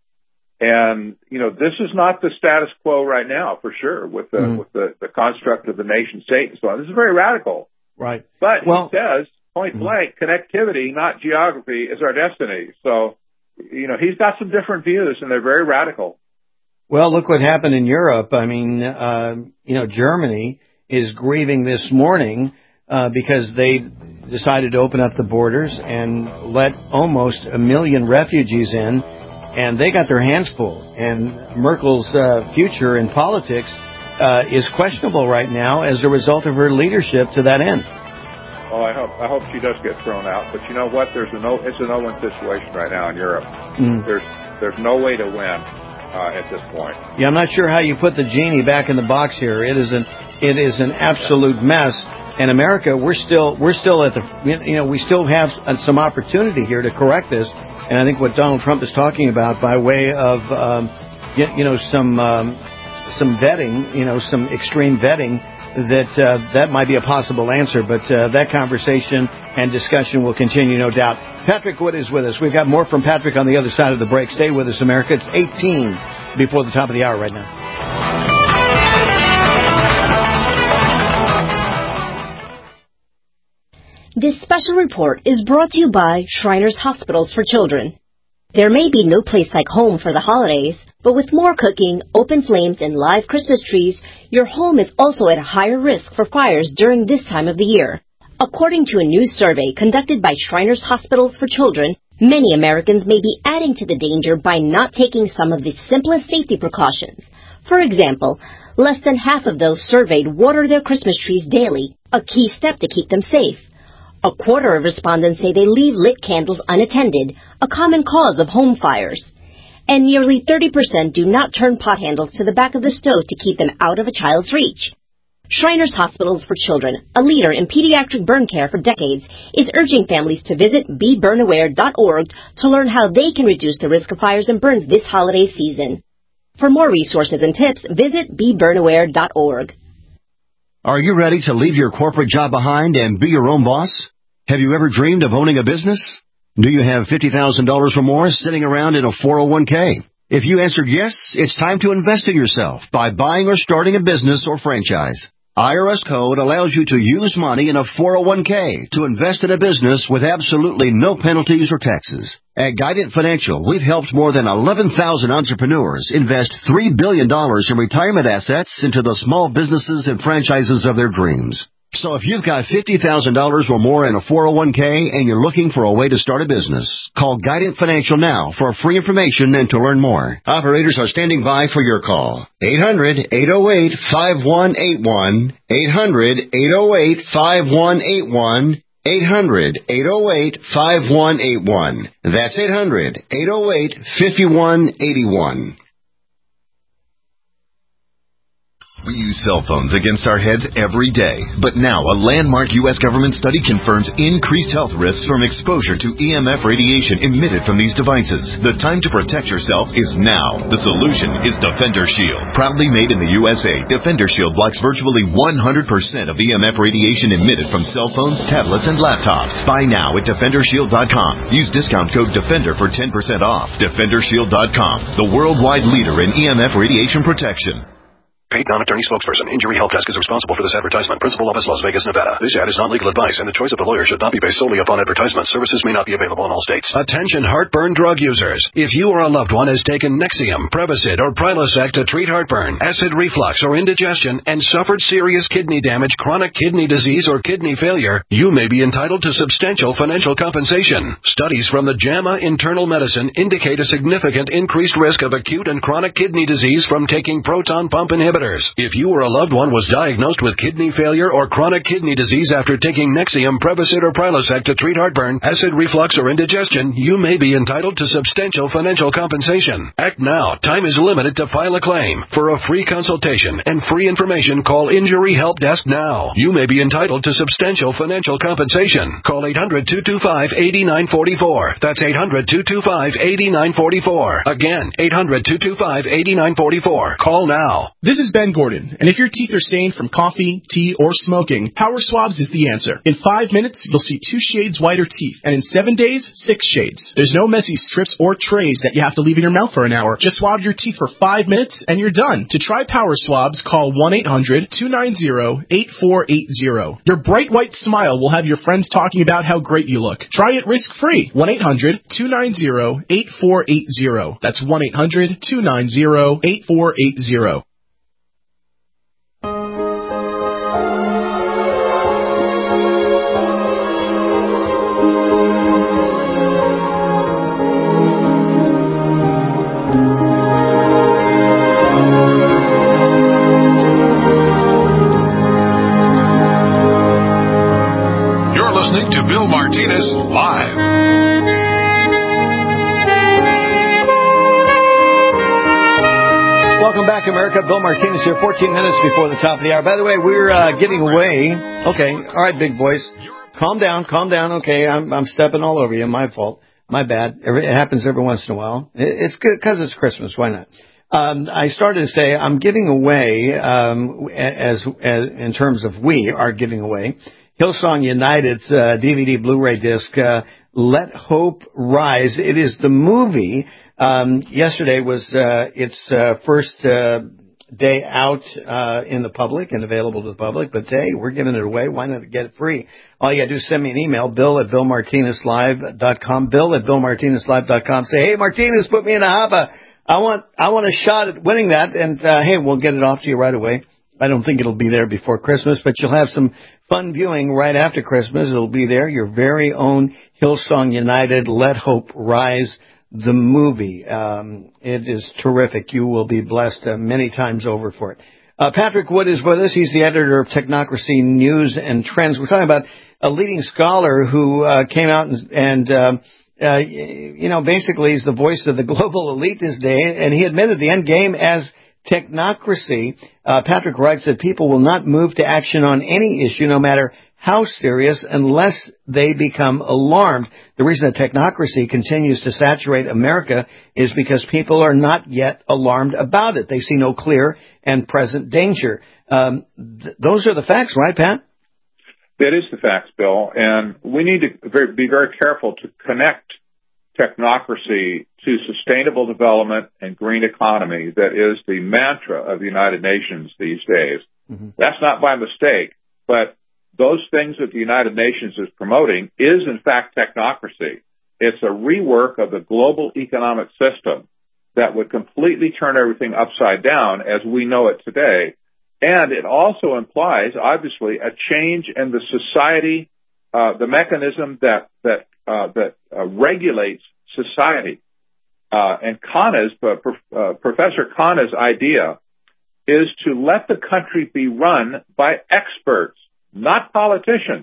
And, you know, this is not the status quo right now, for sure, with the, mm. with the, the construct of the nation state and so on. This is very radical. Right. But well, he says, point mm. blank, connectivity, not geography, is our destiny. So, you know, he's got some different views, and they're very radical. Well, look what happened in Europe. I mean, uh, you know, Germany is grieving this morning uh, because they decided to open up the borders and let almost a million refugees in. And they got their hands full. And Merkel's uh, future in politics uh, is questionable right now as a result of her leadership to that end. Well, I hope I hope she does get thrown out. But you know what? There's a no. It's a no-win situation right now in Europe. Mm. There's there's no way to win uh, at this point. Yeah, I'm not sure how you put the genie back in the box here. It is an it is an absolute mess. And America, we're still we're still at the you know we still have some opportunity here to correct this. And I think what Donald Trump is talking about by way of, um, you, you know, some um, some vetting, you know, some extreme vetting, that uh, that might be a possible answer. But uh, that conversation and discussion will continue, no doubt. Patrick Wood is with us. We've got more from Patrick on the other side of the break. Stay with us, America. It's eighteen before the top of the hour right now. This special report is brought to you by Shriners Hospitals for Children. There may be no place like home for the holidays, but with more cooking, open flames, and live Christmas trees, your home is also at a higher risk for fires during this time of the year. According to a new survey conducted by Shriners Hospitals for Children, many Americans may be adding to the danger by not taking some of the simplest safety precautions. For example, less than half of those surveyed water their Christmas trees daily, a key step to keep them safe. A quarter of respondents say they leave lit candles unattended, a common cause of home fires. And nearly thirty percent do not turn pot handles to the back of the stove to keep them out of a child's reach. Shriners Hospitals for Children, a leader in pediatric burn care for decades, is urging families to visit be burn aware dot org to learn how they can reduce the risk of fires and burns this holiday season. For more resources and tips, visit be burn aware dot org. Are you ready to leave your corporate job behind and be your own boss? Have you ever dreamed of owning a business? Do you have fifty thousand dollars or more sitting around in a four oh one k? If you answered yes, it's time to invest in yourself by buying or starting a business or franchise. I R S Code allows you to use money in a four oh one k to invest in a business with absolutely no penalties or taxes. At Guidant Financial, we've helped more than eleven thousand entrepreneurs invest three billion dollars in retirement assets into the small businesses and franchises of their dreams. So if you've got fifty thousand dollars or more in a four oh one k and you're looking for a way to start a business, call Guidant Financial now for free information and to learn more. Operators are standing by for your call. eight hundred, eight oh eight, five one eight one. eight hundred, eight oh eight, five one eight one. eight hundred, eight oh eight, five one eight one. That's eight hundred, eight oh eight, five one eight one. We use cell phones against our heads every day, but now a landmark U S government study confirms increased health risks from exposure to E M F radiation emitted from these devices. The time to protect yourself is now. The solution is Defender Shield. Proudly made in the U S A, Defender Shield blocks virtually one hundred percent of E M F radiation emitted from cell phones, tablets, and laptops. Buy now at defender shield dot com. Use discount code DEFENDER for ten percent off. defender shield dot com, the worldwide leader in E M F radiation protection. Paid non-attorney spokesperson. Injury Help Desk is responsible for this advertisement. Principal office, Las Vegas, Nevada. This ad is not legal advice, and the choice of the lawyer should not be based solely upon advertisement. Services may not be available in all states. Attention heartburn drug users. If you or a loved one has taken Nexium, Prevacid, or Prilosec to treat heartburn, acid reflux, or indigestion, and suffered serious kidney damage, chronic kidney disease, or kidney failure, you may be entitled to substantial financial compensation. Studies from the JAMA Internal Medicine indicate a significant increased risk of acute and chronic kidney disease from taking proton pump inhibitors. If you or a loved one was diagnosed with kidney failure or chronic kidney disease after taking Nexium, Prevacid, or Prilosec to treat heartburn, acid reflux, or indigestion, you may be entitled to substantial financial compensation. Act now. Time is limited to file a claim. For a free consultation and free information, call Injury Help Desk now. You may be entitled to substantial financial compensation. Call eight hundred, two two five, eight nine four four. That's eight hundred, two two five, eight nine four four. Again, eight hundred, two two five, eight nine four four. Call now. This is Ben Gordon, and if your teeth are stained from coffee, tea, or smoking, Power Swabs is the answer. In five minutes, you'll see two shades whiter teeth, and in seven days, six shades. There's no messy strips or trays that you have to leave in your mouth for an hour. Just swab your teeth for five minutes, and you're done. To try Power Swabs, call one eight hundred, two nine zero, eight four eight zero. Your bright white smile will have your friends talking about how great you look. Try it risk-free. one eight hundred, two nine zero, eight four eight zero. That's one eight hundred, two nine zero, eight four eight zero. Listening to Bill Martinez Live. Welcome back, America. Bill Martinez here, fourteen minutes before the top of the hour. By the way, we're uh, giving away... Okay, all right, big boys. Calm down, calm down. Okay, I'm, I'm stepping all over you. My fault. My bad. It happens every once in a while. It's good because it's Christmas. Why not? Um, I started to say I'm giving away, um, as, as in terms of we are giving away, Hillsong United's uh, D V D Blu-ray disc, uh, Let Hope Rise. It is the movie. Um, yesterday was uh, its uh, first uh, day out uh, in the public and available to the public. But, hey, we're giving it away. Why not get it free? All you got to do is send me an email, bill at bill martinez live dot com, bill at bill martinez live dot com. Say, hey, Martinez, put me in a hopper. I want, I want a shot at winning that. And, uh, hey, we'll get it off to you right away. I don't think it'll be there before Christmas, but you'll have some fun viewing right after Christmas. It'll be there, your very own Hillsong United, Let Hope Rise, the movie. Um, it is terrific. You will be blessed uh, many times over for it. Uh, Patrick Wood is with us. He's the editor of Technocracy News and Trends. We're talking about a leading scholar who uh, came out and, and uh, uh, you know, basically is the voice of the global elite this day, and he admitted the end game as technocracy. Uh, Patrick writes that people will not move to action on any issue, no matter how serious, unless they become alarmed. The reason that technocracy continues to saturate America is because people are not yet alarmed about it. They see no clear and present danger. Um, th- those are the facts, right, Pat? That is the facts, Bill. And we need to very, be very careful to connect technocracy to sustainable development and green economy. That is the mantra of the United Nations these days. Mm-hmm. That's not by mistake, but those things that the United Nations is promoting is, in fact, technocracy. It's a rework of the global economic system that would completely turn everything upside down as we know it today. And it also implies, obviously, a change in the society, uh, the mechanism that that uh, that uh, regulates society. Uh, and Khanna's, uh, uh, Professor Khanna's idea is to let the country be run by experts, not politicians.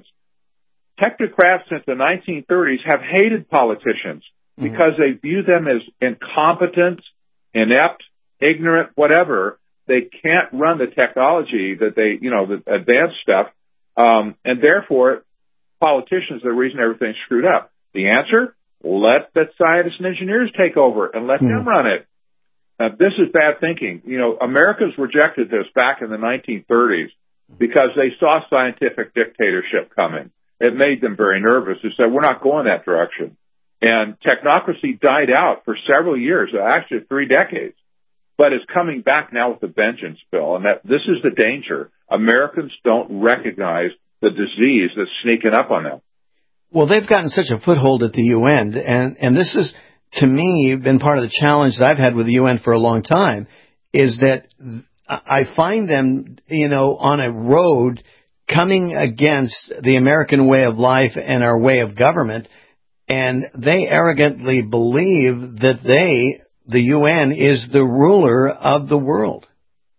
Technocrats since the nineteen thirties have hated politicians mm-hmm. because they view them as incompetent, inept, ignorant, whatever. They can't run the technology that they, you know, the advanced stuff. Um, and therefore, politicians are the reason everything's screwed up. The answer? Let the scientists and engineers take over and let mm-hmm. them run it. Now, this is bad thinking. You know, Americans rejected this back in the nineteen thirties because they saw scientific dictatorship coming. It made them very nervous. They said, we're not going that direction. And technocracy died out for several years, actually three decades. but it's coming back now with a vengeance, Bill, and that this is the danger. Americans don't recognize the disease that's sneaking up on them. Well, they've gotten such a foothold at the U N, and, and this is, to me, been part of the challenge that I've had with the U N for a long time, is that I find them, you know, on a road coming against the American way of life and our way of government, and they arrogantly believe that they, the U N, is the ruler of the world.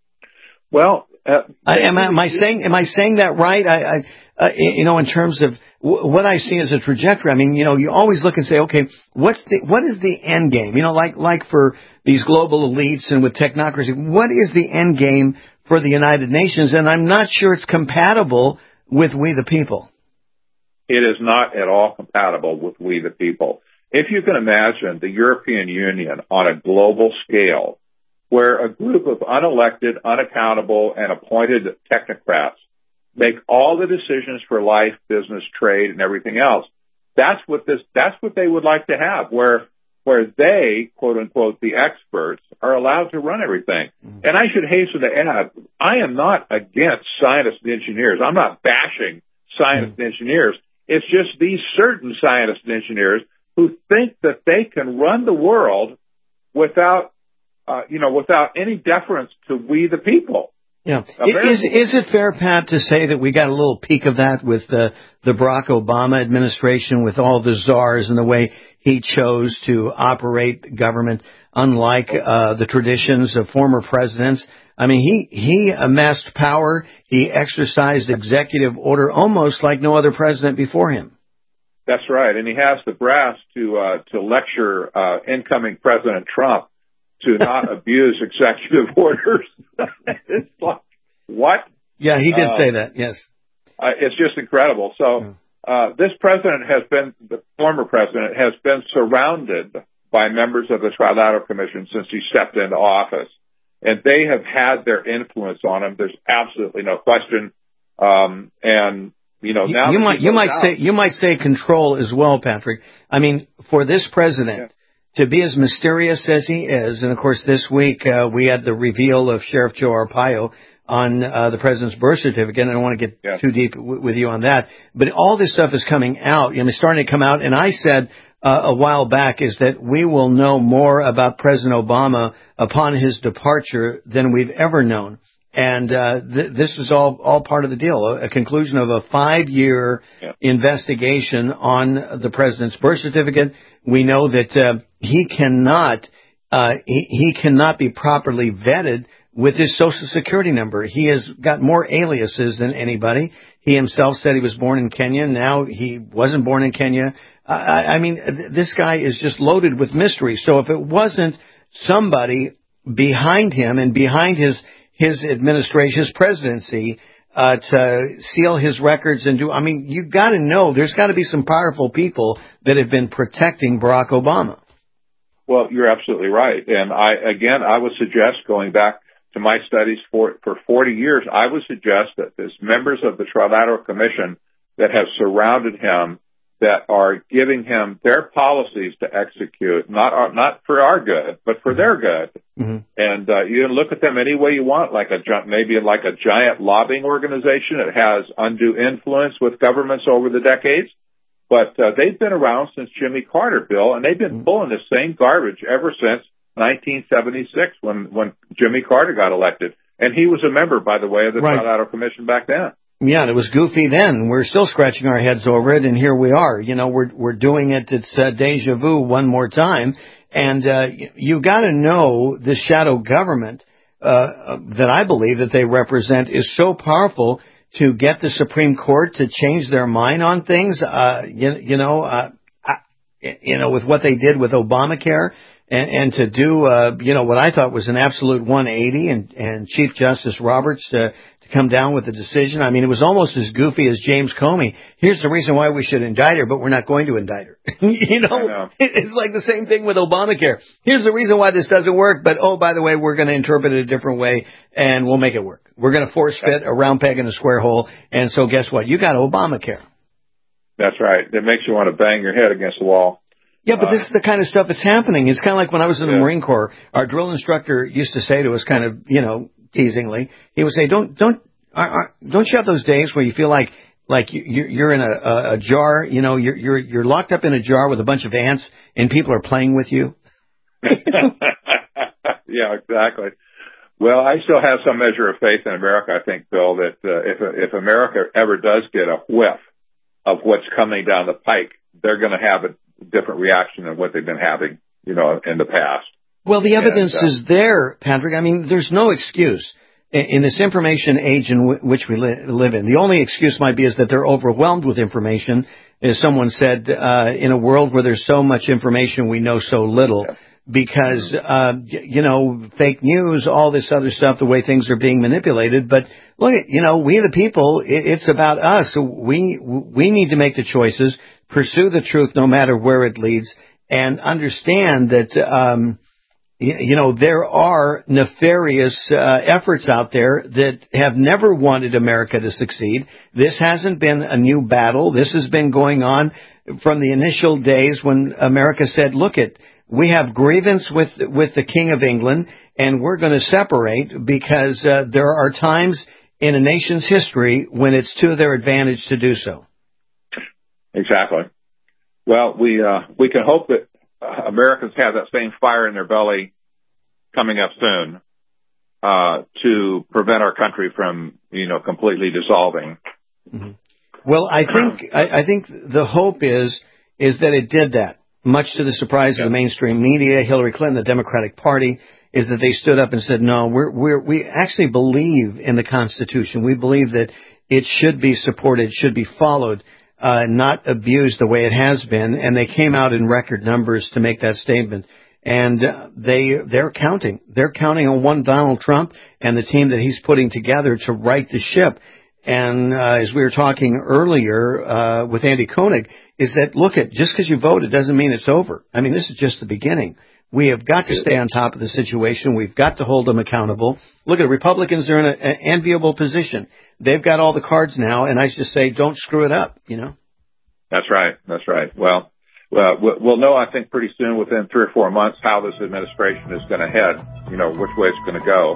Well, uh, I, am, I, am I saying am I saying that right? I, I uh, you know, in terms of w- what I see as a trajectory. I mean, you know, you always look and say, okay, what's the what is the end game? You know, like like for these global elites and with technocracy, what is the end game for the United Nations? And I'm not sure it's compatible with we the people. It is not at all compatible with we the people. If you can imagine the European Union on a global scale, where a group of unelected, unaccountable, and appointed technocrats make all the decisions for life, business, trade, and everything else, that's what this, that's what they would like to have, where, where they, quote unquote, the experts, are allowed to run everything. Mm-hmm. And I should hasten to add, I am not against scientists and engineers. I'm not bashing scientists mm-hmm. and engineers. It's just these certain scientists and engineers who think that they can run the world without, uh, you know, without any deference to we the people. Yeah. Is, is it fair, Pat, to say that we got a little peek of that with the, the Barack Obama administration, with all the czars and the way he chose to operate government, unlike uh, the traditions of former presidents? I mean, he, he amassed power. He exercised executive order almost like no other president before him. That's right. And he has the brass to, uh, to lecture, uh, incoming President Trump to not abuse executive orders. It's like, what? Yeah, he did uh, say that, yes. Uh, it's just incredible. So, uh, this president has been, the former president has been surrounded by members of the Trilateral Commission since he stepped into office. And they have had their influence on him. There's absolutely no question. Um, and, you know, now you might, you might out, say, you might say control as well, Patrick. I mean, for this president yeah. to be as mysterious as he is, and of course this week, uh, we had the reveal of Sheriff Joe Arpaio on, uh, the president's birth certificate. I don't want to get yeah. too deep w- with you on that, but all this stuff is coming out, you know, starting to come out. And I said, Uh, a while back, is that we will know more about President Obama upon his departure than we've ever known. And uh, th- this is all, all part of the deal, a, a conclusion of a five-year yeah. investigation on the president's birth certificate. We know that uh, he cannot uh, he, he cannot be properly vetted with his Social Security number. He has got more aliases than anybody. He himself said he was born in Kenya. Now he wasn't born in Kenya. I, I mean, th- this guy is just loaded with mystery. So if it wasn't somebody behind him and behind his his administration, his presidency, uh, to seal his records and do, I mean, you've got to know there's got to be some powerful people that have been protecting Barack Obama. Well, you're absolutely right. And I, again, I would suggest, going back to my studies for, for forty years, I would suggest that there's members of the Trilateral Commission that have surrounded him, that are giving him their policies to execute, not our, not for our good, but for their good. Mm-hmm. And uh, you can look at them any way you want, like a maybe like a giant lobbying organization that has undue influence with governments over the decades. But uh, they've been around since Jimmy Carter, Bill, and they've been pulling the same garbage ever since nineteen seventy-six when when Jimmy Carter got elected. And he was a member, by the way, of the right. Trilateral Commission back then. Yeah, and it was goofy then. We're still scratching our heads over it, and here we are. You know, we're we're doing it. It's uh, deja vu one more time. And uh, you got to know the shadow government uh, that I believe that they represent is so powerful to get the Supreme Court to change their mind on things. Uh, you, you know, uh, I, you know, with what they did with Obamacare, and, and to do, uh, you know, what I thought was an absolute one eighty, and, and Chief Justice Roberts uh, to come down with a decision. I mean, it was almost as goofy as James Comey. Here's the reason why we should indict her, but we're not going to indict her. you know, know, it's like the same thing with Obamacare. Here's the reason why this doesn't work, but oh, by the way, we're going to interpret it a different way, and we'll make it work. We're going to force fit a round peg in a square hole, and so guess what? You got Obamacare. That's right. It makes you want to bang your head against the wall. Yeah, but uh, this is the kind of stuff that's happening. It's kind of like when I was in the yeah. Marine Corps. Our drill instructor used to say to us, kind of, you know, teasingly, he would say, "Don't, don't, uh, don't you have those days where you feel like, like you, you're in a, a, a jar? You know, you're, you're, you're locked up in a jar with a bunch of ants, and people are playing with you." Yeah, exactly. Well, I still have some measure of faith in America. I think, Bill, that uh, if if America ever does get a whiff of what's coming down the pike, they're going to have a different reaction than what they've been having, you know, in the past. Well, the evidence and, uh, is there, Patrick. I mean, there's no excuse in, in this information age in w- which we li- live in. The only excuse might be is that they're overwhelmed with information. As someone said, uh, in a world where there's so much information, we know so little. Yeah. Because, uh, you know, fake news, all this other stuff, the way things are being manipulated. But look, you know, we the people, it's about us. We, we need to make the choices, pursue the truth no matter where it leads, and understand that, um, you know, there are nefarious uh, efforts out there that have never wanted America to succeed. This hasn't been a new battle. This has been going on from the initial days when America said, look it, we have grievance with with the King of England, and we're going to separate because uh, there are times in a nation's history when it's to their advantage to do so. Exactly. Well, we uh, we can hope that uh, Americans have that same fire in their belly coming up soon uh, to prevent our country from, you know, completely dissolving. Mm-hmm. Well, I think I, I think the hope is is that it did that. Much to the surprise yeah. of the mainstream media, Hillary Clinton, the Democratic Party, is that they stood up and said, no, we're, we're, we actually believe in the Constitution. We believe that it should be supported, should be followed, uh, not abused the way it has been. And they came out in record numbers to make that statement. And uh, they, they're counting. They're counting on one Donald Trump and the team that he's putting together to right the ship. And uh, as we were talking earlier uh, with Andy Koenig, is that, look, at just because you voted doesn't mean it's over. I mean, this is just the beginning. We have got to stay on top of the situation. We've got to hold them accountable. Look at Republicans are in an enviable position. They've got all the cards now, and I just say don't screw it up, you know? That's right. That's right. Well, well we'll know, I think, pretty soon, within three or four months, how this administration is going to head, you know, which way it's going to go.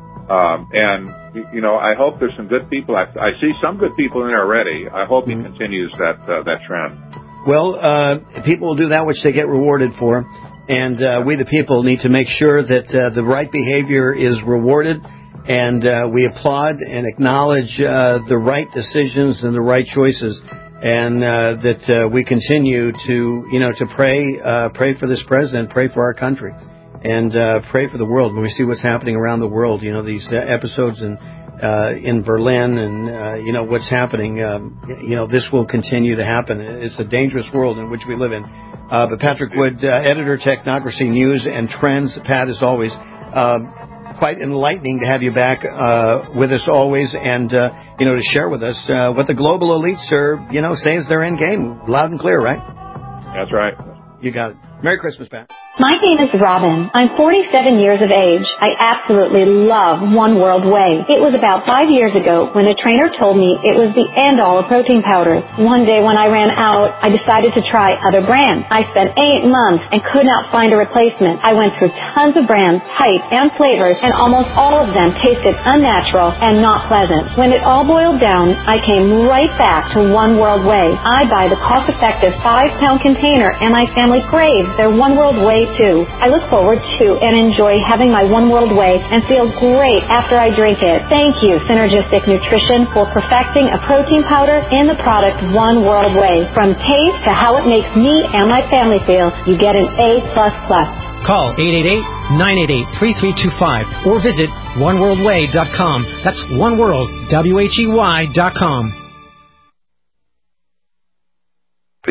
Um, and, you know, I hope there's some good people. I, I see some good people in there already. I hope mm-hmm. he continues that uh, that trend. Well, uh, people will do that which they get rewarded for. And uh, we, the people, need to make sure that uh, the right behavior is rewarded. And uh, we applaud and acknowledge uh, the right decisions and the right choices. And uh, that uh, we continue to, you know, to pray, uh, pray for this president, pray for our country. And uh, pray for the world. When we see what's happening around the world, you know, these uh, episodes in uh, in Berlin and, uh, you know, what's happening, um, you know, this will continue to happen. It's a dangerous world in which we live in. Uh, but Patrick Wood, uh, editor, Technocracy News and Trends. Pat, as always, uh, quite enlightening to have you back uh, with us always and, uh, you know, to share with us uh, what the global elites are, you know, say is their end game. Loud and clear, right? That's right. You got it. Merry Christmas, Pat. My name is Robin. I'm forty-seven years of age. I absolutely love One World Whey. It was about five years ago when a trainer told me it was the end-all of protein powders. One day when I ran out, I decided to try other brands. I spent eight months and could not find a replacement. I went through tons of brands, types, and flavors, and almost all of them tasted unnatural and not pleasant. When it all boiled down, I came right back to One World Whey. I buy the cost-effective five-pound container, and my family craves their One World Whey too. I look forward to and enjoy having my One World Whey and feel great after I drink it. Thank you, Synergistic Nutrition, for perfecting a protein powder in the product One World Whey. From taste to how it makes me and my family feel, you get an A plus plus. Call eight eight eight, nine eight eight, three three two five or visit one world way dot com. That's one world, W H E Y dot com.